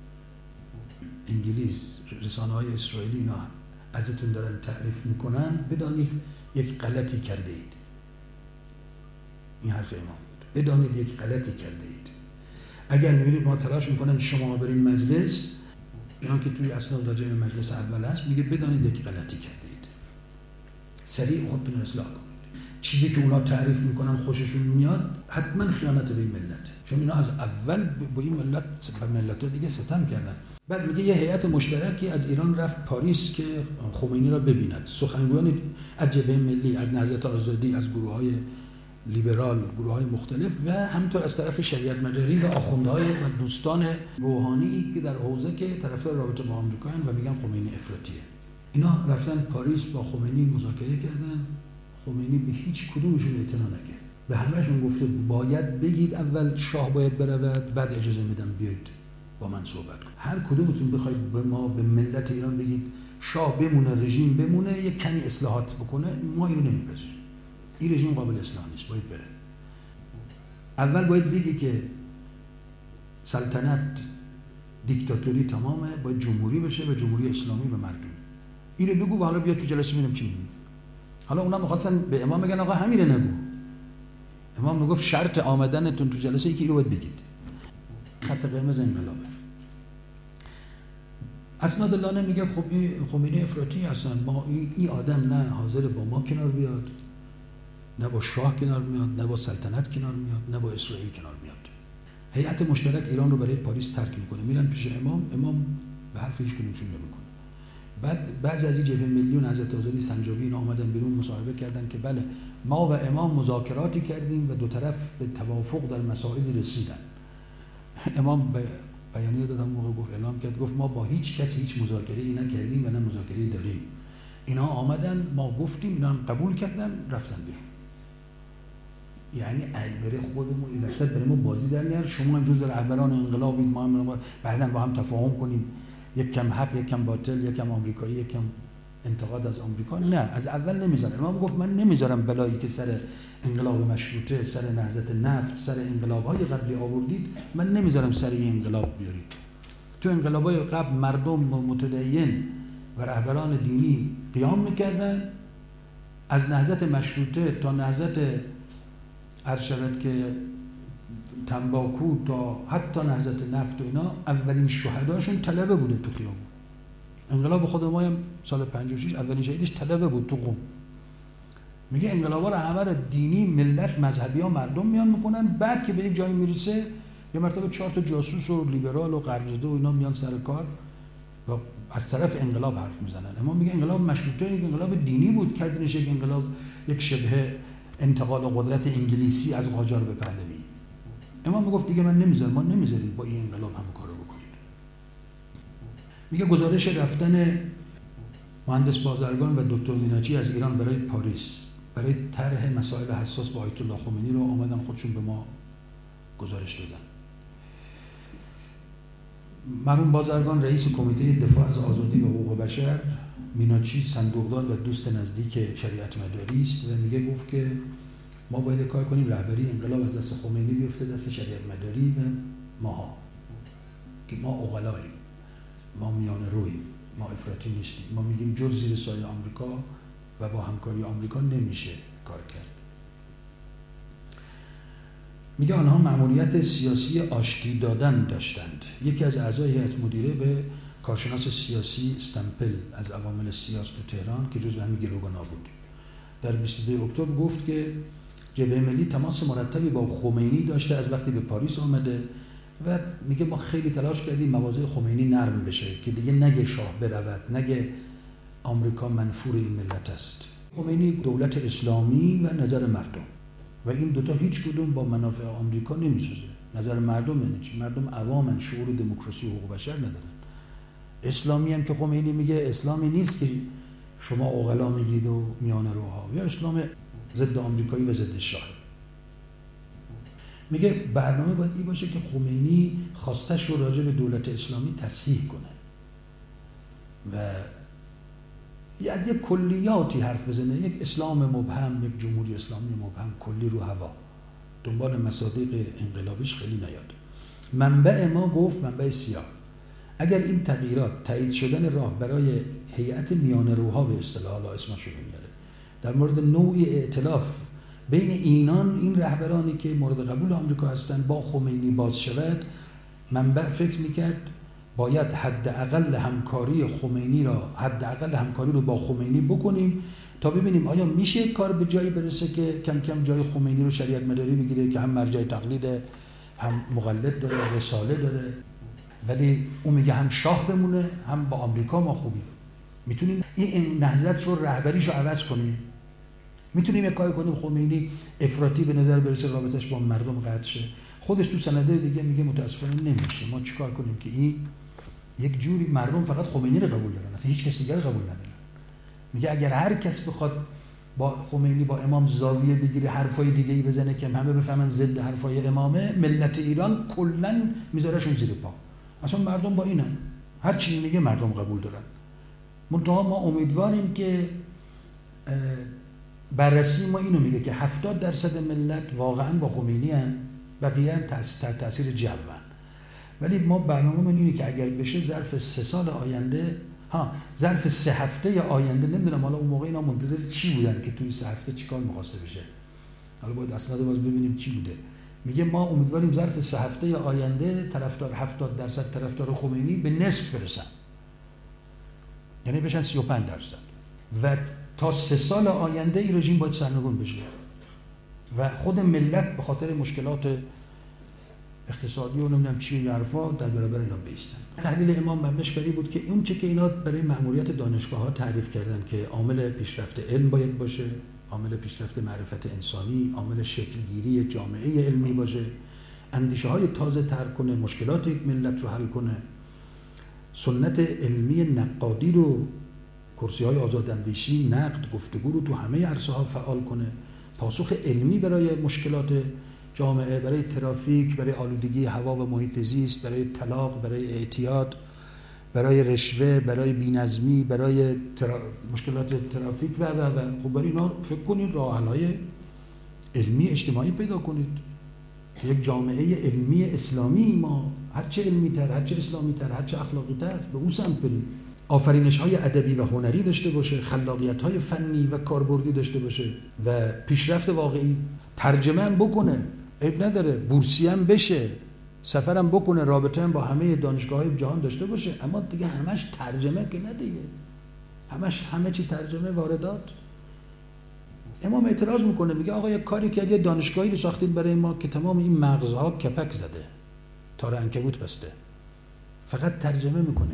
انگلیس، رسانه‌های اسرائیلی اینا ازتون دارن تعریف میکنن، بدانید یک غلطی کرده اید. این حرف امام بود. بدانید یک غلطی کرده اید. اگر میبینید ما تلاش میکنن شما برین مجلس، اینا که توی اسناد راجع به مجلس اول هست، میگه بدانید یک غلطی کرده اید، سریع خودتون اصلاح کنید. چیزی که اونا تعریف میکنن خوششون میاد، حتما خیانت به این ملت، چون اینا از اول با این ملت به ملت‌ها دیگه ستم کردن. بعد میگه یه هیئت مشترکی از ایران رفت پاریس که خمینی را ببیند. سخنگویان از جبهه ملی، از نهضت آزادی، از گروه‌های لیبرال، گروه‌های مختلف و همینطور از طرف شریعت مداری و آخوندهای و دوستان روحانی که در حوزه که طرفدار رابطه با آمریکا و میگن خمینی افراطیه، اینا رفتن پاریس با خمینی مذاکره کردن. خمینی به هیچ کدومشون اعتنا نکرد، به همه‌شون گفته باید بگید اول شاه باید برود، بعد اجازه میدم بیاید با من صحبت کنید. هر کدومتون بخواید به ما، به ملت ایران بگید شاه بمونه، رژیم بمونه، یک کمی اصلاحات بکنه، ما اینو نمیپذیریم. این رژیم قابل اصلاح نیست، باید بره. اول باید بگی که سلطنت دیکتاتوری تمامه، باید جمهوری بشه و جمهوری اسلامی و مردم. اینو بگو و حالا بیا تو جلسه ببینیم چی میگی. حالا اونا می‌خواستن به امام بگن آقا همین نگو. امام میگفت شرط آمدنتون تو جلسه ای که اینو باید بگید. خط قرمز انقلابه. اسناد الله میگه خب این خمینی افراطی هستن، ما این آدم نه حاضر با ما کنار بیاد، نه با شاه کنار میاد، نه با سلطنت کنار میاد، نه با اسرائیل کنار میاد. هیئت مشترک ایران رو برای پاریس ترک میکنه، میرن پیش امام به حرف هیچ کدومشون نمیکنه. بعد از این جبهه ملی و نهضت آزادی سنجابی اینا اومدن بیرون مصاحبه کردن که بله ما و امام مذاکراتی کردیم و دو طرف به توافق در مسائل رسیدن. امام بیانیه دادن موقع گفت اعلام کرد، گفت ما با هیچ کسی هیچ مذاکره‌ای نکردیم و نه مذاکره‌ای داریم. اینا آمدن، ما گفتیم، اینا هم قبول کردن، رفتن بیرون. یعنی بره خودمون این وسط برای ما بازی در میاره، شما هم جزء رهبران انقلابید، ما هم بعداً با هم تفاهم کنیم، یک کم حق، یک کم باطل، یک کم آمریکایی، یک کم انتقاد از آمریکا. نه، از اول نمیذارم. امام گفت من نمیذارم بلایی که سر انقلاب مشروطه، سر نهضت نفت، سر انقلاب‌های قبلی آوردید، من نمیذارم سر این انقلاب بیارید. تو انقلاب‌های قبل مردم متدین و رهبران دینی قیام میکردن، از نهضت مشروطه تا نهضت ارشد که تنباکو تا حتی نهضت نفت و اینا، اولین شهداشون طلبه بوده تو خیابون. انقلاب خود ما هم سال 56 اولین شهیدش طلبه بود تو قم. میگه انقلابا رهبر دینی، ملت، مذهبی ها، مردم میان میکنن، بعد که به یک جایی میرسه یه مرتبه 4 تا جاسوس و لیبرال و غرب‌زده و اینا میان سر کار و از طرف انقلاب حرف میزنن. اما میگه انقلاب مشروطه یک انقلاب دینی بود، کردنش یک انقلاب، یک شبه انتقال قدرت انگلیسی از قاجار به پهلوی. امام میگفت دیگه من نمیذارم، ما نمیذاریم با این انقلاب همه کارو بکنید. میگه گزارش رفتن مهندس بازرگان و دکتر میناچی از ایران برای پاریس برای طرح مسائل حساس با آیت الله خمینی رو آمدن خودشون به ما گزارش دادن. مرحوم بازرگان رئیس کمیته دفاع از آزادی و حقوق بشر، میناچی صندوقدار و دوست نزدیک شریعت مداری است و میگه گفت که ما باید کار کنیم رهبری انقلاب از دست خمینی بیفته دست شریعت مداری و ماها، که ما عقلاییم، ما میانه روییم، ما افراطی نیستیم. ما میگیم جز زیر سایه آمریکا و با همکاری آمریکا نمیشه کار کرد. میگه آنها مأموریت سیاسی آشتی دادن داشتند. یکی از اعضای هیئت مدیره به کارشناس سیاسی استمپل از عوامل سیاسی تو تهران که جزو همین گروگانا بود در 22 اکتبر گفت که جبهه ملی تماس مرتبی با خمینی داشته از وقتی به پاریس آمده و میگه ما خیلی تلاش کردیم مواضع خمینی نرم بشه که دیگه نگه شاه برود، نگه آمریکا منفور این ملت است. خمینی دولت اسلامی و نظر مردم و این دوتا هیچ کدوم با منافع آمریکا نمیسازه. نظر مردم یعنی چی؟ مردم عوامن، شعور دموکراسی و حقوق بشر ندارن. اسلامی هم که خمینی میگه اسلامی نیست که شما عقلا میگید و میانه روها، یا اسلام ضد آمریکایی و ضد شاه. میگه برنامه باید این باشه که خمینی خواستش رو راجع به دولت اسلامی تصحیح کنه و یک کلیاتی حرف بزنه، یک اسلام مبهم، یک جمهوری اسلامی مبهم کلی رو هوا، دنبال مصادیق انقلابیش خیلی نیاد. منبع ما گفت منبع سیاه، اگر این تغییرات تایید شدن راه برای هیئت میانه روها به اصطلاح، حالا اسمش رو میاره، در مورد نوعی ائتلاف بین این رهبرانی که مورد قبول آمریکا هستند با خمینی باز شود، منبع فکر میکرد باید حداقل همکاری رو با خمینی بکنیم تا ببینیم آیا میشه کار به جایی برسه که کم کم جای خمینی رو شریعت مداری بگیره که هم مرجع تقلید، هم مقلد داره، رساله داره، ولی اون میگه هم شاه بمونه هم با آمریکا ما خوبیم. میتونیم این نهضت رو رهبریش رو عوض کنیم، میتونیم یک کاری کنیم خمینی افراطی به نظر برسه، رابطش با مردم قطع شه. خودش تو سنده دیگه میگه متاسفانه نمیشه، ما چیکار کنیم که این یک جوری مردم فقط خمینی رو قبول دارن، اصلا هیچ کس دیگر رو قبول ندارن. میگه اگر هر کس بخواد با خمینی با امام زاویه بگیره، حرفای دیگه ای بزنه که همه بفهمن ضد حرفای امامه، ملت ایران کلا میذارهشون زیر پا. اصلا مردم با اینن، هر چی میگه مردم قبول دارن. منتها ما امیدواریم که بررسی ما اینو میگه که 70% ملت واقعا با خمینی ان، بقیه هم تحت تاثیر جو ان. ولی ما برنامه‌مون اینه که اگر بشه ظرف 3 سال آینده، ظرف 3 هفته آینده، نمیدونم حالا اون موقع اینا منتظر چی بودن که توی 3 هفته چیکار می‌خواسته بشه، حالا باید اسناد باز ببینیم چی بوده. میگه ما امیدواریم ظرف 3 هفته آینده طرفدار 70% طرفدار خمینی به نصف برسن، یعنی بشن 35%، و تا 3 سال آینده این رژیم باید سرنگون بشه و خود ملت به خاطر مشکلات اقتصادی و نمیدونم چی حرفا در برابر اینا بیستن. تحلیل امام مبنیش بر این بود که اون چه که اینا برای مأموریت دانشگاه‌ها تعریف کردن که عامل پیشرفت علم باید باشه، عامل پیشرفت معرفت انسانی، عامل شکلگیری جامعه علمی باشه، اندیشه‌های تازه تر کنه، مشکلات یک ملت رو حل کنه، سنت علمی نقادی رو، کرسی‌های آزاداندیشی، نقد، گفتگو رو تو همه عرصه‌ها فعال کنه، پاسخ علمی برای مشکلات جامعه، برای ترافیک، برای آلودگی هوا و محیط زیست، برای طلاق، برای اعتیاد، برای رشوه، برای بی‌نظمی، برای مشکلات ترافیک و خب برای اینا فکر کنید، راه حل‌های علمی اجتماعی پیدا کنید. یک جامعه علمی اسلامی، ما هرچه علمی تر، هرچه اسلامی تر، هرچه اخلاقی تر به اون سمت بریم. آفرینش‌های ادبی و هنری داشته باشه، خلاقیت‌های فنی و کاربردی داشته باشه و پیشرفت واقعی. ترجمه هم بکنه، عیب نداره، بورسی هم بشه، سفرم بکنه، رابطه هم با همه دانشگاه‌های جهان داشته باشه، اما دیگه همش ترجمه که نه دیگه، همه چی ترجمه، واردات. امام اعتراض میکنه، میگه آقا یک کاری کرد، یه دانشگاهی رو ساختید برای ما که تمام این مغزها کپک زده، تار عنکبوت بسته، فقط ترجمه میکنه.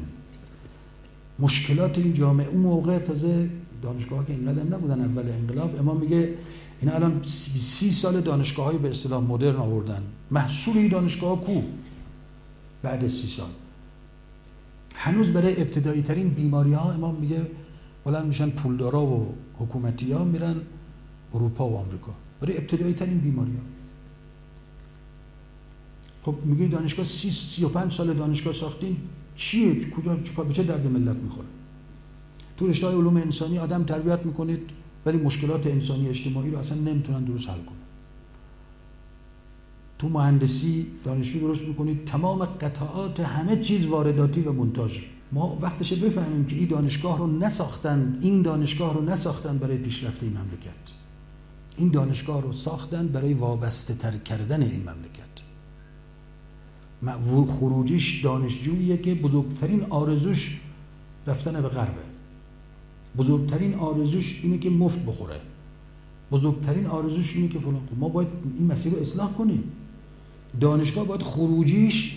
مشکلات این جامعه، اون موقع تازه دانشگاه‌ها که اینقدر نبودن اول انقلاب، امام میگه اینا الان 30 سال دانشگاه‌های به اصطلاح مدرن آوردن، محصول این دانشگاه‌ها کو بعد 30 سال؟ هنوز برای ابتدایی ترین بیماری‌ها امام میگه بلند میشن پولدارا و حکومتی‌ها میرن اروپا و آمریکا برای ابتدایی ترین بیماری‌ها. خب میگه دانشگاه 35 سال دانشگاه ساختین، چیه؟ کجا چیکار به چه درد ملت میخوره؟ تو رشته‌های علوم انسانی آدم تربیت میکنید ولی مشکلات انسانی اجتماعی رو اصلا نمیتونن درست حل کنن. تو مهندسی دانشجو درست میکنید، تمام قطعات همه چیز وارداتی و مونتاژ. ما وقتشه بفهمیم که این دانشگاه رو نساختند برای پیشرفت این مملکت. این دانشگاه رو ساختند برای وابسته تر کردن این مملکت. خروجیش دانشجوییه که بزرگترین آرزوش رفتن به غربه، بزرگترین آرزوش اینه که مفت بخوره، بزرگترین آرزوش اینه که فلان. ما باید این مسیر رو اصلاح کنیم. دانشگاه باید خروجیش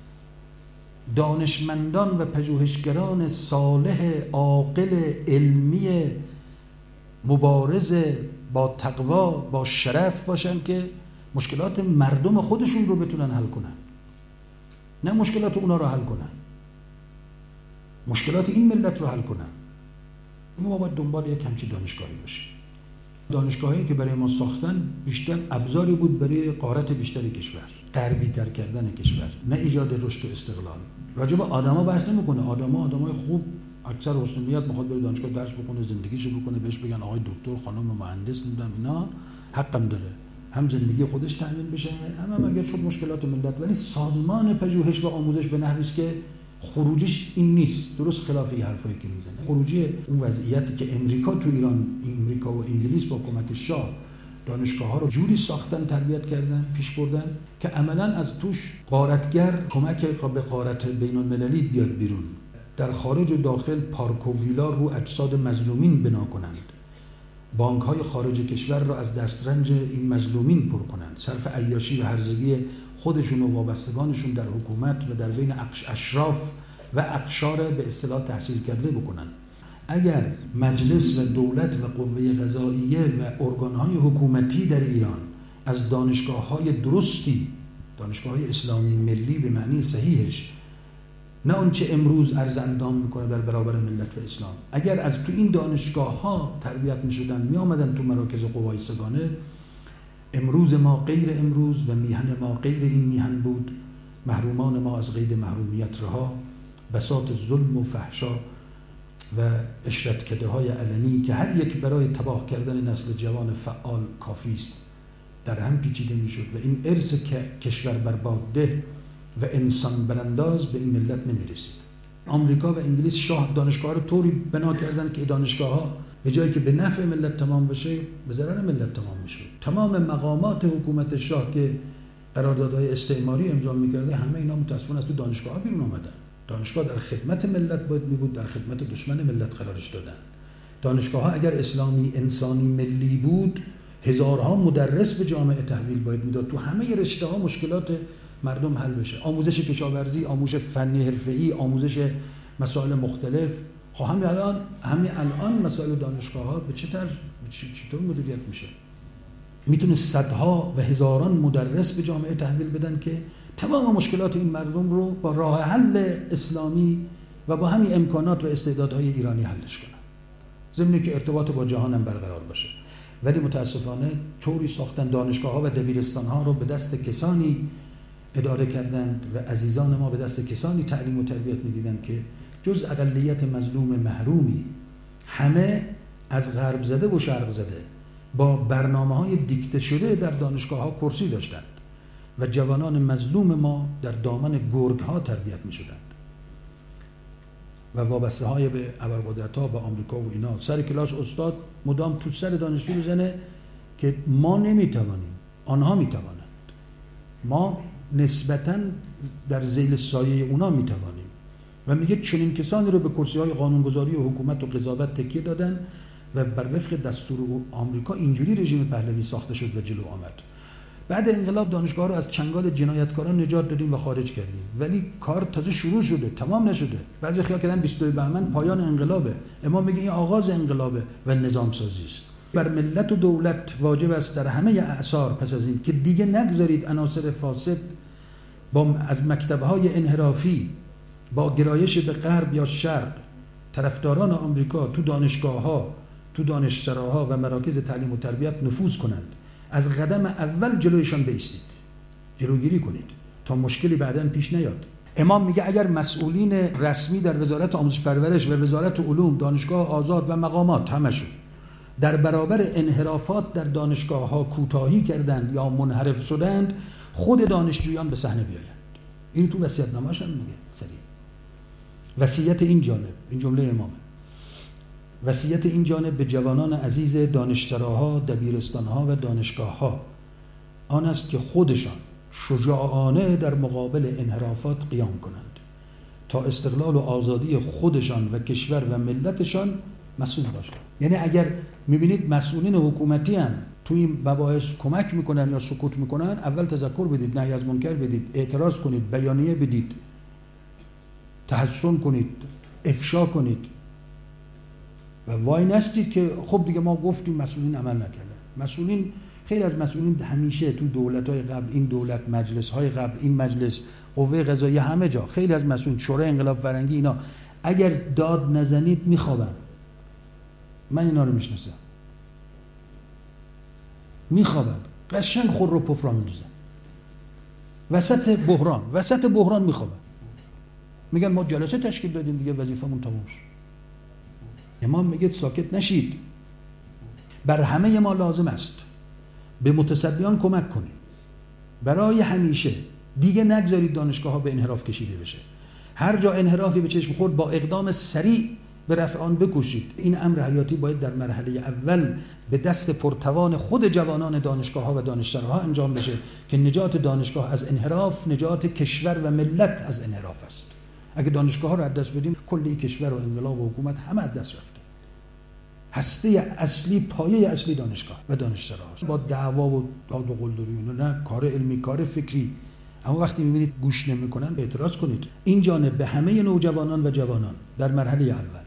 دانشمندان و پژوهشگران صالح، عاقل، علمی، مبارز، با تقوا، با شرف باشن که مشکلات مردم خودشون رو بتونن حل کنن، نه مشکلات اونا رو حل کنن، مشکلات این ملت رو حل کنن. ما باید دنبال یک همچین دانشگاهی باشیم. دانشگاهی که برای ما ساختن بیشتر ابزاری بود برای غارت بیشتر کشور، غربی تر کردن کشور، نه ایجاد رشد و استقلال. راجع به آدما بحث نمیکنه. آدمای خوب اکثر حسن نیت میخواد بره دانشگاه درس بکنه، زندگیشو بکنه، بهش بگن آقای دکتر، خانم مهندس، نمیدونم اینا، حقم داره، هم زندگی خودش تامین بشه، هم اگر شد مشکلات ملت. ولی سازمان پژوهش و آموزش به نحوی است که خروجیش این نیست، درست خلاف این حرفایی که میزنه. خروجی اون وضعیتی که امریکا تو ایران، امریکا و انگلیس با کمک شاه دانشگاه‌ها رو جوری ساختن، تربیت کردن، پیش بردن که عملاً از توش غارتگر کمک به غارت بین‌المللی بیاد بیرون. در خارج و داخل پارک و ویلا رو اجساد مظلومین بنا کنند. بانک‌های خارج کشور را از دسترنج این مظلومین پر کنند. صرف عیاشی و هرزگی خودشون و وابستگانشون در حکومت و در بین اشراف و اقشار به اصطلاح تحصیل کرده بکنند. اگر مجلس و دولت و قوه قضاییه و ارگان‌های حکومتی در ایران از دانشگاه‌های درستی، دانشگاه‌های اسلامی ملی به معنی صحیحش، نه اون چه امروز عرض اندام میکنه در برابر ملت و اسلام، اگر از تو این دانشگاه‌ها تربیت میشدن، میآمدن تو مراکز قوای سگانه، امروز ما غیر امروز و میهن ما غیر این میهن بود، محرومان ما از قید محرومیت رها، بساط ظلم و فحشا و اشرتکده‌های علنی که هر یک برای تباه کردن نسل جوان فعال کافی است، در هم پیچیده میشد و این ارث کشور بربادده و انسان برانداز به این ملت نمیرسید. آمریکا و انگلیس شاه دانشگاه رو طوری بنا کردن که دانشگاه‌ها به جایی که به نفع ملت تمام بشه، به ضرر ملت تمام میشه. تمام مقامات حکومت شاه که قراردادهای استعماری امضا می‌کرده، همه اینا متأسفانه از تو دانشگاه‌ها بیرون اومدن. دانشگاه در خدمت ملت باید می‌بود، در خدمت دشمن ملت قرارش دادن. دانشگاه‌ها اگر اسلامی، انسانی، ملی بود، هزارها مدرس به جامعه تحویل باید میداد، تو همه رشته‌ها مشکلات مردم حل بشه. آموزش کشاورزی، آموزش فنی حرفه‌ای، آموزش مسائل مختلف. خب همین الان مسائل دانشگاه‌ها به چطور مدیریت میشه؟ میتونه صدها و هزاران مدرس به جامعه تحویل بدن که تمام مشکلات این مردم رو با راه حل اسلامی و با همین امکانات و استعدادهای ایرانی حلش کنن، ضمن که ارتباط با جهان هم برقرار باشه. ولی متاسفانه طوری ساختن دانشگاه‌ها و دبیرستان‌ها رو به دست کسانی اداره کردند و عزیزان ما به دست کسانی تعلیم و تربیت می‌دیدند که جز اقلیت مظلوم محرومی، همه از غرب زده و شرق زده با برنامه‌های دیکته شده در دانشگاه‌ها کرسی داشتند و جوانان مظلوم ما در دامن گرگ‌ها تربیت می‌شدند و وابسته‌های به ابرقدرت‌ها، به آمریکا و اینا. سر کلاس استاد مدام تو سر دانشجو میزنه که ما نمیتوانیم، آنها میتوانند، ما نسبتاً در ذیل سایه اونا میتوانیم، و میگه چنین کسانی رو به کرسی‌های قانونگذاری و حکومت و قضاوت تکیه دادن و بر وفق دستور آمریکا اینجوری رژیم پهلوی ساخته شد و جلو آمد. بعد انقلاب دانشگاه رو از چنگال جنایتکاران نجات دادیم و خارج کردیم، ولی کار تازه شروع شده، تمام نشده. بعضی خیال کردن 22 بهمن پایان انقلابه. امام میگه این آغاز انقلابه و نظام سازی است. بر ملت و دولت واجب است در همه اعصار پس از این که دیگه نگذارید عناصر فاسد با از مکتب‌های انحرافی با گرایش به غرب یا شرق، طرفداران آمریکا تو دانشگاه‌ها، تو دانشسراها و مراکز تعلیم و تربیت نفوذ کنند. از قدم اول جلویشان بایستید، جلوگیری کنید تا مشکلی بعداً پیش نیاد. امام میگه اگر مسئولین رسمی در وزارت آموزش پرورش و وزارت علوم، دانشگاه آزاد و مقامات همشون در برابر انحرافات در دانشگاه‌ها کوتاهی کردند یا منحرف شدند، خود دانشجویان به صحنه بیایند. این تو وصیت‌نامه‌اش هم میگه سریع. وصیت این جانب، این جمله امامه، وصیت این جانب به جوانان عزیز دانشسراها، دبیرستانها و دانشگاهها آن است که خودشان شجاعانه در مقابل انحرافات قیام کنند تا استقلال و آزادی خودشان و کشور و ملتشان مسئول باشند. یعنی اگر میبینید مسئولین حکومتی هم توی این مباحث کمک میکنن یا سکوت میکنن، اول تذکر بدید، نهی از منکر بدید، اعتراض کنید، بیانیه بدید، تحسن کنید، افشا کنید و وای نستید که خب دیگه ما گفتیم مسئولین عمل نکردن. مسئولین، خیلی از مسئولین همیشه تو دولت‌های قبل، این دولت، مجلس‌های قبل، این مجلس، قوه قضاییه، همه جا خیلی از مسئولین، شورای انقلاب فرنگی، اینا اگر داد نزنید میخوابن. من اینا رو میشناسم، میخوابن، قشنگ خور رو پف را میندازن وسط بحران میخوابن، میگن ما جلسه تشکیل دادیم دیگه وظیفمون تموم شد. امام میگه ساکت نشید، بر همه ما لازم است به متصدیان کمک کنیم، برای همیشه دیگه نگذارید دانشگاه ها به انحراف کشیده بشه. هر جا انحرافی به چشم خورد با اقدام سریع به رفع آن بکوشید. این امر حیاتی باید در مرحله اول به دست پرتوان خود جوانان دانشگاه‌ها و دانشسراها انجام بشه که نجات دانشگاه از انحراف، نجات کشور و ملت از انحراف است. اگه دانشگاه‌ها رو از دست بدیم، کلی کشور و انقلاب و حکومت همه از دست رفته. هسته اصلی، پایه اصلی دانشگاه و دانشسراها با دعوا و داد و قلدری، نه کار علمی، کار فکری. اما وقتی می‌بینید گوش نمی‌کنن، اعتراض کنید. این جانب به همه نوجوانان و جوانان در مرحله اول.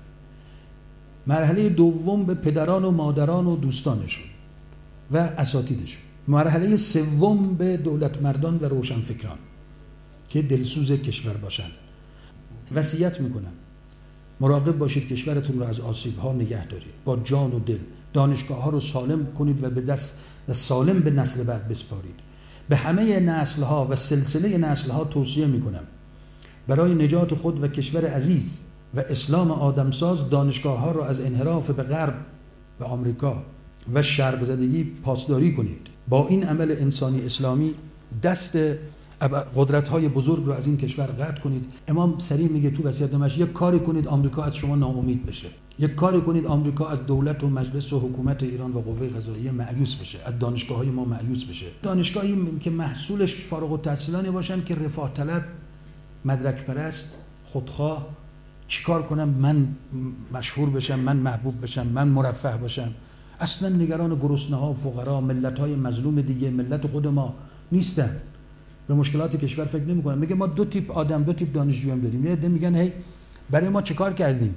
مرحله دوم به پدران و مادران و دوستانشون و اساتیدشون. مرحله سوم به دولت مردان و روشنفکران که دلسوز کشور باشند. وصیت میکنم مراقب باشید کشورتون رو از آسیب‌ها نگه دارید، با جان و دل. دانشگاه‌ها رو سالم کنید و به دست و سالم به نسل بعد بسپارید. به همه نسل‌ها و سلسله نسل‌ها توصیه میکنم برای نجات خود و کشور عزیز و اسلام آدمساز دانشگاه‌ها را از انحراف به غرب و آمریکا و شرق زدگی پاسداری کنید. با این عمل انسانی اسلامی دست قدرت‌های بزرگ رو از این کشور قطع کنید. امام صریح میگه تو وصیت‌نامه‌اش یک کاری کنید آمریکا از شما ناامید بشه. یک کاری کنید آمریکا از دولت و مجلس و حکومت ایران و قوه قضاییه مایوس بشه، از دانشگاه‌های ما مایوس بشه. دانشگاهی که محصولش فارغ التحصیلانی باشن که رفاه طلب، مدرک پرست، خودخواه، چیکار کنم من مشهور بشم، من محبوب بشم، من مرفه باشم. اصلا نگران گرسنه‌ها، فقرا، ملت‌های مظلوم دیگه، ملت خود ما نیستن. به مشکلات کشور فکر نمی‌کنن. میگه ما دو تیپ آدم، دو تیپ دانشجو هم داریم. یه عده میگن هی برای ما چیکار کردیم؟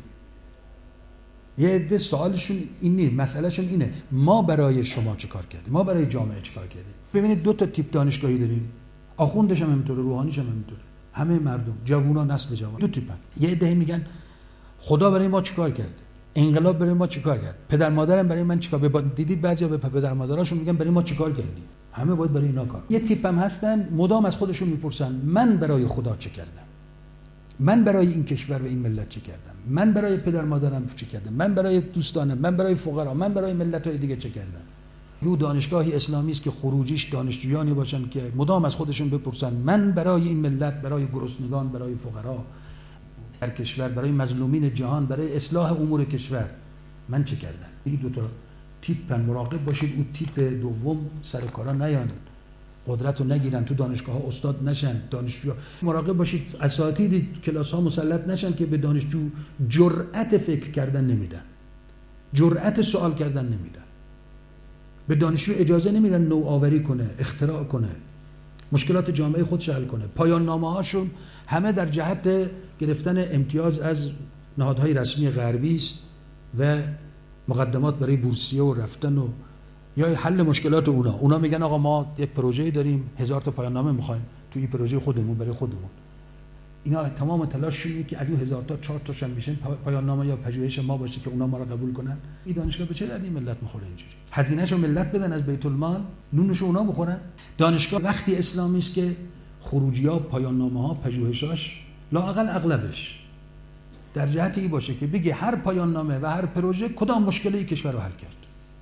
یه عده سوالشون این نیست، مسئلهشون اینه ما برای شما چیکار کردیم؟ ما برای جامعه چیکار کردیم؟ ببینید دو تا تیپ دانشگاهی داریم. آخوندش هم همینطوره، روحانیش هم همینطوره. همه مردم، جوونا، نسل جوان، دو تیپن. یه عده میگن خدا برای ما چیکار کرد؟ انقلاب برای ما چیکار کرد؟ پدر مادرم برای من چیکار؟ دیدید بعضیا به پدر مادراشون میگن برای ما چیکار کردی؟ همه باید برای اینا کار. یه تیپ هم هستن مدام از خودشون میپرسن من برای خدا چه کردم؟ من برای این کشور و این ملت چه کردم؟ من برای پدر مادرم چه کردم؟ من برای دوستانم، من برای فقرا، من برای ملت‌های دیگه چه کردم؟ یه دانشگاهی اسلامی است که خروجیش دانشجویانی باشن که مدام از خودشون بپرسن من برای این ملت، برای گرسنگان، برای فقرا در کشور، برای مظلومین جهان، برای اصلاح امور کشور من چه کردم؟ این دو تا تیپ مراقب باشید. اون تیپ دوم سر کارا نیان، قدرت رو نگیرن، تو دانشگاه ها استاد نشن. دانشجو مراقب باشید اساتید کلاس ها مسلط نشن که به دانشجو جرأت فکر کردن نمیدن، جرأت سوال کردن نمیدن. به دانشجو اجازه نمیدن نوآوری کنه، اختراع کنه، مشکلات جامعه خودش حل کنه. پایان نامه هاشون همه در جهت گرفتن امتیاز از نهادهای رسمی غربی است و مقدمات برای بورسیه و رفتن و یا حل مشکلات اونا میگن آقا ما یک پروژه‌ای داریم 1000 تا پایان نامه می‌خوایم تو این پروژه خودمون برای خودمون. اینا تمام تلاششونه که از اون 1000 تا 4 تاش هم میشن پایان نامه یا پژوهش ما باشه که اونا ما رو قبول کنن. این دانشگاه به چه دردی ملت می‌خوره اینجوری؟ هزینه‌شو ملت بدن از بیت المال، نونشو اونا بخورن. دانشگاه وقتی اسلامی است که خروجی‌ها، پایان نامه‌ها، پژوهشاش لااقل اغلبش در جهتی باشه که بگه هر پایان نامه و هر پروژه کدام مشکلی کشور رو حل کرد.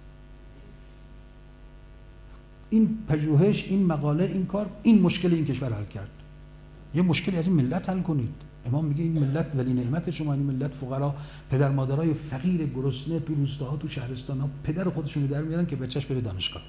این پژوهش، این مقاله، این کار، این مشکل این کشور حل کرد. یه مشکلی از این ملت حل کنید. امام میگه این ملت ولی نعمت شما، این ملت فقرا، پدر مادرای فقیر گرسنه تو روستاها، تو شهرستان‌ها پدر خودشون رو در میارن که بچه‌ش بره دانشگاه.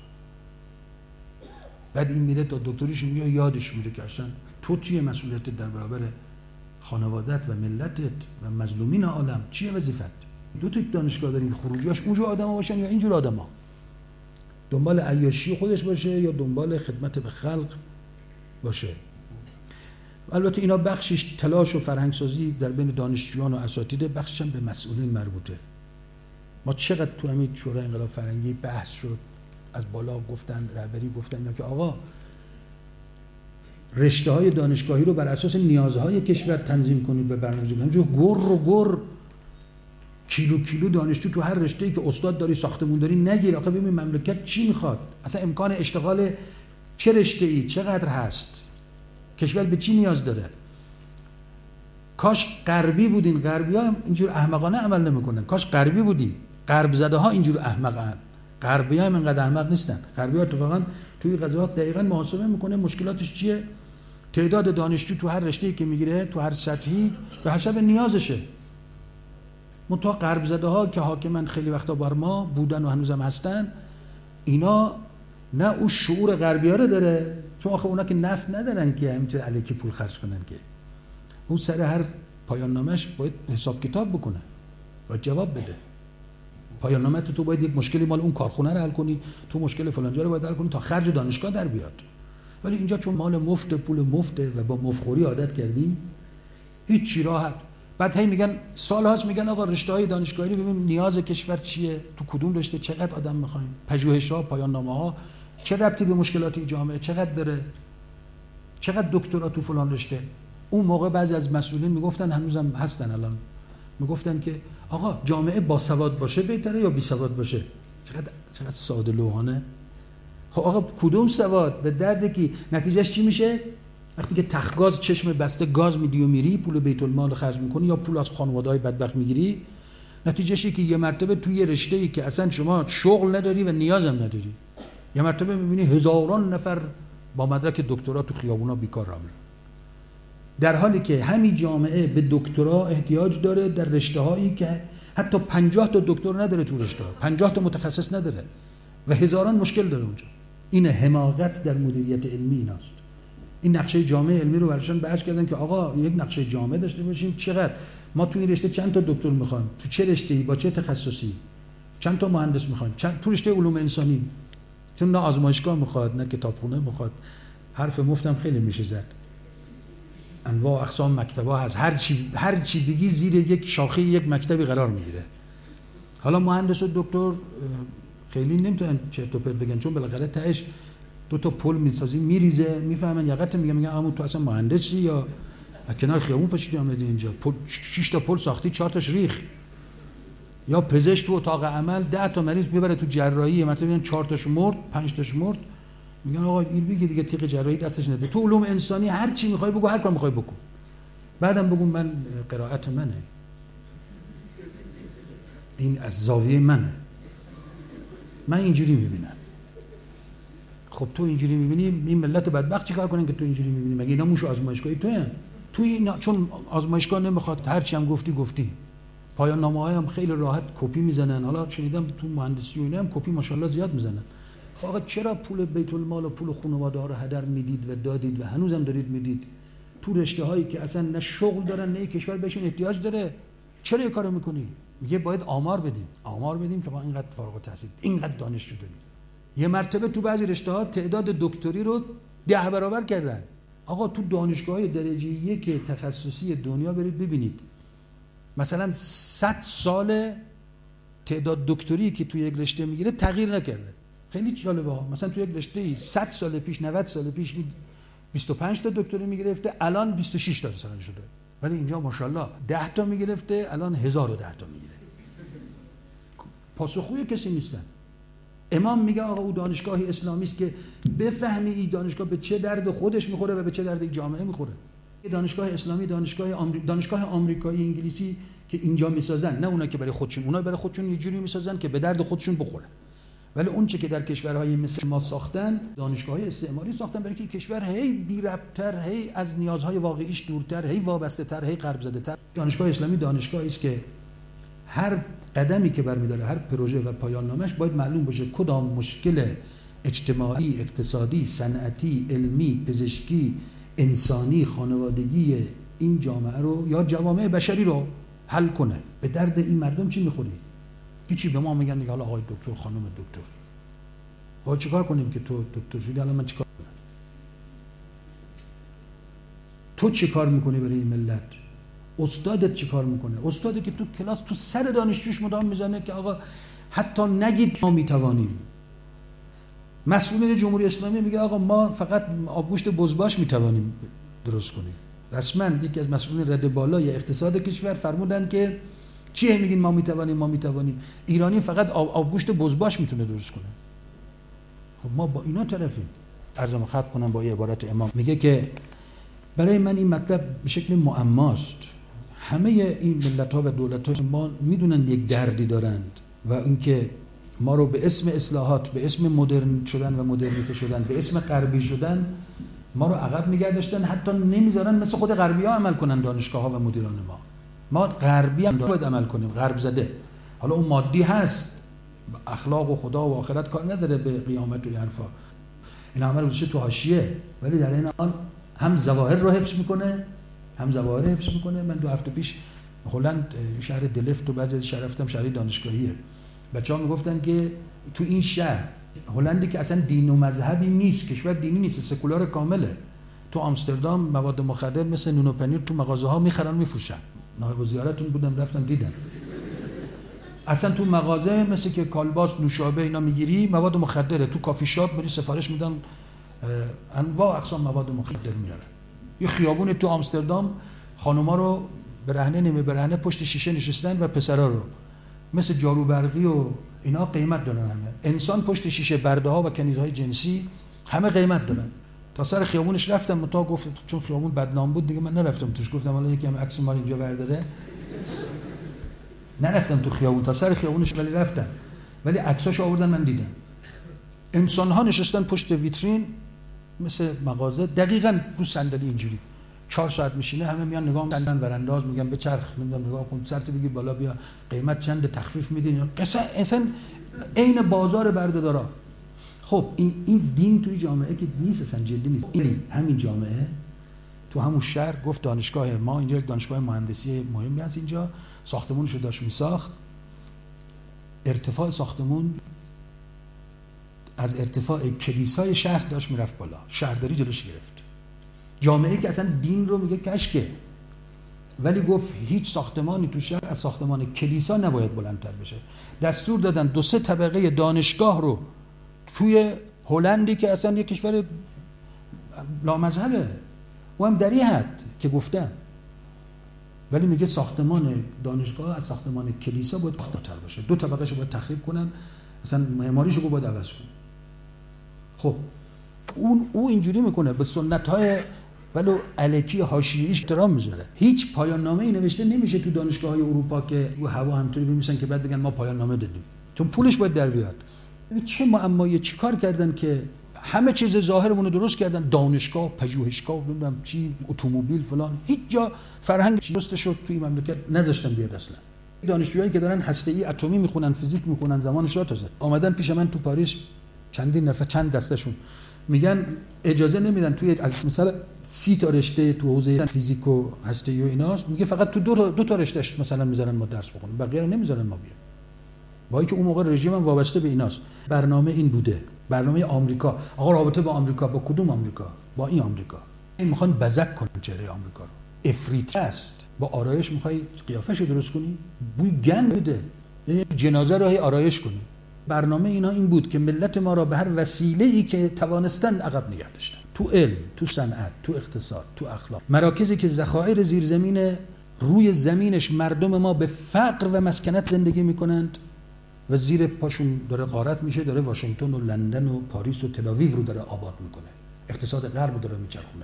بعد این میره تا دکتریش میگه یادش میره که اصلا تو چیه مسئولیتت در برابر خانوادت و ملتت و مظلومین عالم، چیه وظیفت؟ دو تیپ دانشگاه داریم، خروجیاش اونجور آدما باشن یا اینجور آدما. دنبال عیاشی خودش باشه یا دنبال خدمت به خلق باشه. البته اینا بخشش تلاش و فرهنگسازی در بین دانشجویان و اساتید، بخشش هم به مسئولین مربوطه. ما چقدر تو همین شورای انقلاب فرهنگی بحث شد، از بالا گفتن، رهبری گفتن اینا که آقا رشته‌های دانشگاهی رو بر اساس نیازهای کشور تنظیم کنید و برنامه‌ریزی کنید. گر کیلو دانشجو تو هر رشته‌ای که استاد داری، ساختمون داری نگیر. آخه ببین مملکت چی میخواد؟ اصلا امکان اشتغال چه رشته‌ای چقدر هست؟ کشور به چی نیاز داره؟ کاش غربی بودین. غربی‌ها اینجور احمقانه عمل نمی‌کنن. کاش غربی بودی. غرب زده‌ها اینجور احمقن. غربی‌ها هم اینقدر احمق نیستن. غربی‌ها اتفاقاً توی قضاوت دقیقاً محاسبه می‌کنه مشکلاتش چیه؟ تعداد دانشجو تو هر رشته‌ای که میگیره، تو هر سطحی به حسب نیازشه. منتها غرب زده ها که حاکمن خیلی وقتا بر ما بودن و هنوزم هستن، اینا نه اون شعور غربی ها رو داره، چون آخه اونا که نفت ندارن که همینطور الکی پول خرج کنن، که اون سر هر پایان نامش باید حساب کتاب بکنه، باید جواب بده. پایان نامه تو باید یک مشکلی مال اون کارخونه رو حل کنی، تو مشکل فلانجا رو باید حل کنی تا خرج دانشگاه در بیاد. ولی اینجا چون مال مفت، پول مفته و با مفخوری عادت کردیم، هیچ راحت. بعد هی میگن سال‌هاست میگن آقا رشته‌های دانشگاهی رو ببین نیاز کشور چیه، تو کدوم رشته چقدر آدم می‌خوایم، پژوهش‌ها، پایان نامه‌ها چه ربطی به مشکلات جامعه چقدر داره، چقدر دکترا تو فلان رشته. اون موقع بعضی از مسئولین میگفتن، هنوزم هستن الان، میگفتن که آقا جامعه باسواد باشه بهتره یا بیسواد باشه؟ چقدر ساده لوحانه. خب آقا کدوم سواد به درد کی؟ نتیجهش چی میشه؟ وقتی که تخگاز چشم بسته گاز میدی و میری پول بیت المال خرج میکنی یا پول از خانواده‌های بدبخت میگیری، نتیجهش که یه مرتبه توی رشته‌ای که اصلا شما شغل نداری و نیازم نداری، یه مرتبه میبینی هزاران نفر با مدرک دکترا تو خیابونا بیکار راه میرن، در حالی که همین جامعه به دکترا احتیاج داره در رشته‌هایی که حتی 50 تا دکتر نداره تو رشته‌ها، 50 تا متخصص نداره و هزاران مشکل داره اونجا. این حماقت در مدیریت علمی ایناست. این نقشه جامعه علمی رو براشون بحث کردن که آقا یک نقشه جامعه داشته باشیم، چقدر ما تو این رشته چند تا دکتر میخوایم، تو چه رشته‌ای با چه تخصصی، چند تا مهندس میخوایم، تو رشته علوم انسانی، چون نه آزمایشگاه میخواد نه کتابخونه میخواد. حرف مفتم خیلی میشه زد. انواع اقسام مکتب‌ها هست، هر چی بگی زیر یک شاخه یک مکتبی قرار میگیره. حالا مهندس و دکتر خیلی نمیتونن چرت و پرت بگن، چون بالاخره تهش دو تا پل میسازی میریزه، میفهمن یقت میگن عمو تو اصلا مهندسی یا کنار خیابون پاشیدی اومدی اینجا، 6 تا پل ساختی 4 تاش ریخ. یا پزشک تو اتاق عمل 10 تا مریض میبره تو جراحی، مثلا میگن 4 تاش مرد 5 تاش مرد، میگن آقا این بگی دیگه تیغ جراحی دستش نده. تو علوم انسانی هر چی میخوای بگو، هر کار میخوای بکن، بعدم بگو من قرائت منه، این از زاویه منه، من اینجوری میبینم. خب تو اینجوری میبینی، این ملت بدبخت چیکار کنن که تو اینجوری میبینی؟ مگه اینا موش آزمایشگاهی تو اینا چون آزمایشگاه نمیخواد هر چی هم گفتی. پایان نامه‌های هم خیلی راحت کپی میزنن. حالا شنیدم تو مهندسی و اینا هم کپی ماشاءالله زیاد میزنن. خب آقا چرا پول بیت المال و پول خانواده ها رو هدر میدید و دادید و هنوزم دارید میدید تو رشته هایی که اصلا نه شغل دارن نه کشور بهشون احتیاج داره؟ چرا این کارو میکنی؟ میگه باید آمار بدیم که ما اینقدر فارغ التحصیل، اینقدر دانشجو داریم. یه مرتبه تو بعضی رشته‌ها تعداد دکتری رو 10 برابر کردن. آقا تو دانشگاه‌های درجه 1 تخصصی دنیا برید ببینید، مثلا 100 سال تعداد دکتری که تو یک رشته میگیره تغییر نکرده. خیلی جالبه ها. مثلا تو یک رشته 100 سال پیش 90 سال پیش 25 تا دکتری میگرفته، الان 26 تا مثلا شده. ولی اینجا ماشاءالله 10 تا میگرفته، الان 1010 تا میگیره. پاسخگوی کسی نیستن. امام میگه آقا او دانشگاهی اسلامی است که بفهمی این دانشگاه به چه درد خودش میخوره و به چه درد جامعه میخوره. دانشگاه اسلامی، دانشگاه آمریکایی انگلیسی که اینجا میسازن، نه اونا که برای خودشون، اونا برای خودشون یه جوری میسازن که به درد خودشون بخوره. ولی اون چه که در کشورهای مثل ما ساختن، دانشگاه‌های استعماری ساختن برای که کشور هی بی ربط‌تر، هی از نیازهای واقعیش دورتر، هی وابسته‌تر، هی غرب زده‌تر. دانشگاه اسلامی دانشگاهی است که هر قدمی که برمی‌داره، هر پروژه و پایان نامش باید معلوم باشه کدام مشکل اجتماعی، اقتصادی، صنعتی، علمی، پزشکی، انسانی، خانوادگی این جامعه رو یا جوامع بشری رو حل کنه. به درد این مردم چی می‌خوری؟ هیچی. به ما میگن دیگه حالا آقای دکتر، خانم دکتر. خب چیکار کنیم که تو دکتر شدی؟ الان من چیکار کنم؟ تو چیکار می‌کنی برای این ملت؟ استادت چیکار می‌کنه؟ استادی که تو کلاس تو سر دانشجوش مدام میزنه که آقا حتی نگید ما میتوانیم. مسئولین جمهوری اسلامی میگه آقا ما فقط آبگوشت بزباش میتوانیم درست کنیم. رسما یکی از مسئولین رده بالای اقتصاد کشور فرمودن که چیه میگین ما میتوانیم؟ ایرانی فقط آبگوشت بزباش میتونه درست کنه. خب ما با اینا طرفیم. عرضم ختم کنم با یه عبارت امام، میگه که برای من این مطلب به شکل معماست. همه این ملت‌ها و دولت‌ها ما میدونن یک دردی دارند و اینکه ما رو به اسم اصلاحات، به اسم مدرن شدن و مدرنیته شدن، به اسم غربی شدن ما رو عقب نگه داشتن. حتی نمیذارن مثل خود غربی‌ها عمل کنن دانشگاه‌ها و مدیران ما. ما غربی هم باید عمل کنیم، غرب زده. حالا اون مادی هست، اخلاق و خدا و آخرت کار نداره به قیامت و حرفا، این عمل بشه تو حاشیه، ولی در این حال هم ظواهر رو حفظ میکنه، هم ظواهر حفظ میکنه. من 2 هفته پیش هلند شهر دلفت و بعضی از شهر رفتم، شهر دانشگاهیه، بچه‌ها میگفتن که تو این شهر هلندی که اصلا دین و مذهبی نیست، کشور دینی نیست، سکولار کامله، تو آمستردام مواد مخدر مثل نون و پنیر تو مغازه ها میخرن میفروشن. نایب زیارتون بودم رفتم دیدم، اصلا تو مغازه مثل که کالباس نوشابه اینا میگیری مواد مخدره، تو کافی شاپ میری سفارش میدن انواع اقسام مواد مخدر میارن. یه خیابون تو آمستردام خانوما رو برهنه نیمه برهنه پشت شیشه نشستن و پسرا رو مثل جارو برقی و اینا قیمت دارن، همه انسان پشت شیشه، برده ها و کنیزهای جنسی همه قیمت دارن. تا سر خیابونش رفتم، تا گفت چون خیابون بدنام بود دیگه من نرفتم توش، گفتم حالا یکی هم عکس ما اینجا برداره، نرفتم تو خیابون تا سر خیابونش، ولی رفتم، ولی عکساشو آوردن من دیدم. انسان ها نشستن پشت ویترین مثل مغازه، دقیقاً رو صندلی اینجوری 4 ساعت میشینه، همه میان نگاه میکنن ورانداز، میگن بچرخ، نمیدونم نگاه کن، سرت بگیر بالا بیا، قیمت چنده، تخفیف میدین، اصلا عین بازار برده‌دارا. خب این دین توی جامعه که نیست، اصلا جدی نیست. این همین جامعه تو همون شهر گفت دانشگاه ما اینجا یک دانشگاه مهندسی مهمی هست، اینجا ساختمونش رو داشت میساخت، ارتفاع ساختمون از ارتفاع کلیسای شهر داشت میرفت بالا، شهرداری جلوش گرفت. جامعه که اصلا دین رو میگه کشکه، ولی گفت هیچ ساختمانی تو شهر از ساختمان کلیسا نباید بلندتر بشه. دستور دادن 2-3 طبقه دانشگاه رو توی هلندی که اصلا یک کشور لامذهبه و هم در این حد که گفتم، ولی میگه ساختمان دانشگاه از ساختمان کلیسا باید بلندتر باشه، 2 طبقهشو باید تخریب کنن، اصلا معماریشو باید عوض کنن. خب او اینجوری میکنه به سنت‌های ولو الکی حاشیه‌ای احترام میذاره. هیچ پایان نامه‌ای نوشته نمیشه تو دانشگاه‌های اروپا که رو هوا همونطوری بنویسن که بعد بگن ما پایان نامه دادیم، چون پولش باید در بیاد. چه معمایی چیکار کردن که همه چیز ظاهرمون رو درست کردن، دانشگاه، پژوهشگاه، نمیدونم چی، اتومبیل فلان، هیچ جا فرهنگ درست شد توی مملکت نذاشتن بیاد اصلا. دانشجوهایی که دارن هسته‌ای اتمی میخونن، فیزیک میخونن، زمانش را تازه اومدن پیش من تو پاریس، چندین نفر، چند دستشون میگن اجازه نمیدن توی مثلا 30 تا رشته تو حوزه فیزیک و هسته‌ای و ایناست، میگه فقط تو 2 تا رشتهش مثلا میذارن ما درس بخونیم، بقیه رو نمیذارن ما بیایم. با اینکه اون موقع رژیم هم وابسته به ایناست. برنامه این بوده، برنامه آمریکا. آقا رابطه با آمریکا، با کدوم آمریکا؟ با این آمریکا. این میخوان بزک کنن چهره آمریکا رو. افریت است. با آرایش میخوای قیافه‌شو درست کنی؟ بوی گند بده. جنازه رو هی آرایش کنی. برنامه اینا این بود که ملت ما را به هر وسیله‌ای که توانستن عقب نگه داشتن. تو علم، تو صنعت، تو اقتصاد، تو اخلاق. مراکزی که ذخایر زیرزمین روی زمینش مردم ما به فقر و مسکنت زندگی میکنند و زیر پاشون داره غارت میشه، داره واشنگتن و لندن و پاریس و تل‌آویو رو داره آباد میکنه، اقتصاد غرب رو داره میچرخونه.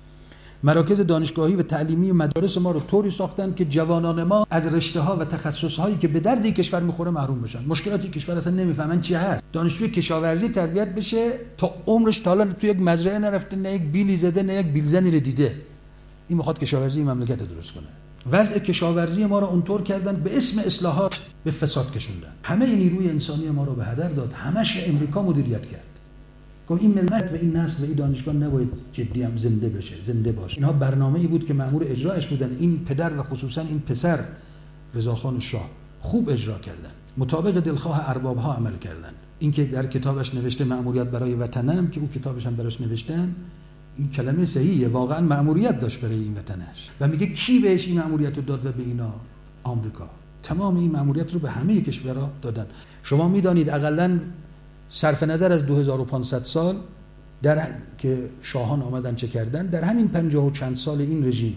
مراکز دانشگاهی و تعلیمی و مدارس ما رو طوری ساختن که جوانان ما از رشته‌ها و تخصص‌هایی که به درد کشور میخوره محروم بشن. مشکلاتی کشور اصلا نمیفهمن چی هست. دانشجوی کشاورزی تربیت بشه تا عمرش تا حالا تو یک مزرعه نرفته، نه یک بیلی زده، نه یک بیلزنی رو دیده. این میخواد کشاورزی مملکت رو درست کنه. وضع کشاورزی ما رو اونطور کردن به اسم اصلاحات به فساد کشوندن. همه نیروی انسانی ما رو به هدر داد. همش امریکا مدیریت کرد. گفت این ملت و این نسل و این دانشگاه نباید جدی هم زنده باشه. اینها برنامه‌ای بود که مأمور اجراش بودن. این پدر و خصوصا این پسر رضاخان شاه خوب اجرا کردن. مطابق دلخواه ارباب‌ها عمل کردن. این که در کتابش نوشته مأموریت برای وطنم، که او کتابش هم براش نوشتن، این کلمه صحیحه، واقعا مأموریت داشت برای این وطنش. و میگه کی بهش این مأموریت رو داد و به اینا؟ آمریکا. تمام این مأموریت رو به همه کشورها دادن. شما میدانید حداقل صرف نظر از 2500 سال در که شاهان آمدن چه کردن، در همین 50 و چند سال این رژیم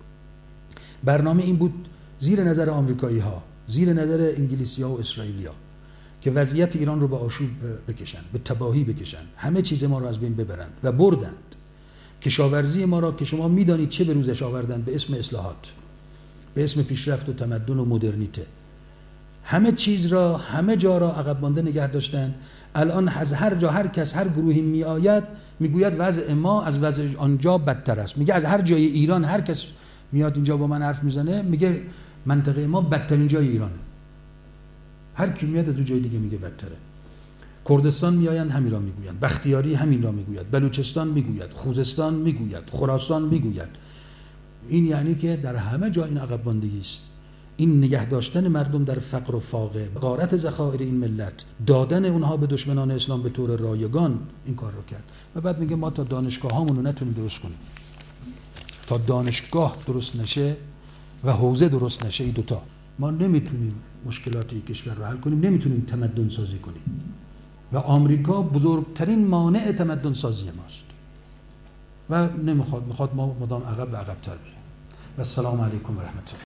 برنامه این بود زیر نظر آمریکایی‌ها، زیر نظر انگلیسی‌ها و اسرائیلی‌ها که وضعیت ایران رو به آشوب بکشن، به تباهی بکشن، همه چیز ما رو از بین ببرند و بردند. کشاورزی ما را که شما میدانید چه به روزش آوردن به اسم اصلاحات، به اسم پیشرفت و تمدن و مدرنیته، همه چیز را، همه جا را عقب مانده نگه داشتن. الان از هر جا هر کس هر گروهی میآید میگوید وضع ما از وضع آنجا بدتر است. میگه از هر جای ایران هر کس میاد اینجا با من حرف میزنه میگه منطقه ما بدترین جای ایرانه. هر کی میاد از اون جای دیگه میگه بدتره. کردستان میآیند همین را میگویند، بختیاری همین را میگوید، بلوچستان میگوید، خوزستان میگوید، خراسان میگوید. این یعنی که در همه جا این عقب ماندگی است. این نگه داشتن مردم در فقر و فاقه، غارت ذخایر این ملت، دادن اونها به دشمنان اسلام به طور رایگان این کار رو کرد. و بعد میگه ما تا دانشگاهامون رو نتونیم درست کنیم. تا دانشگاه درست نشه و حوزه درست نشه، این دوتا، ما نمیتونیم مشکلات یک کشور رو حل کنیم، نمیتونیم تمدن سازی کنیم. و آمریکا بزرگترین مانع تمدن سازی ماست و میخواد ما مدام عقب و عقب تر بریم. و السلام علیکم و رحمت الله.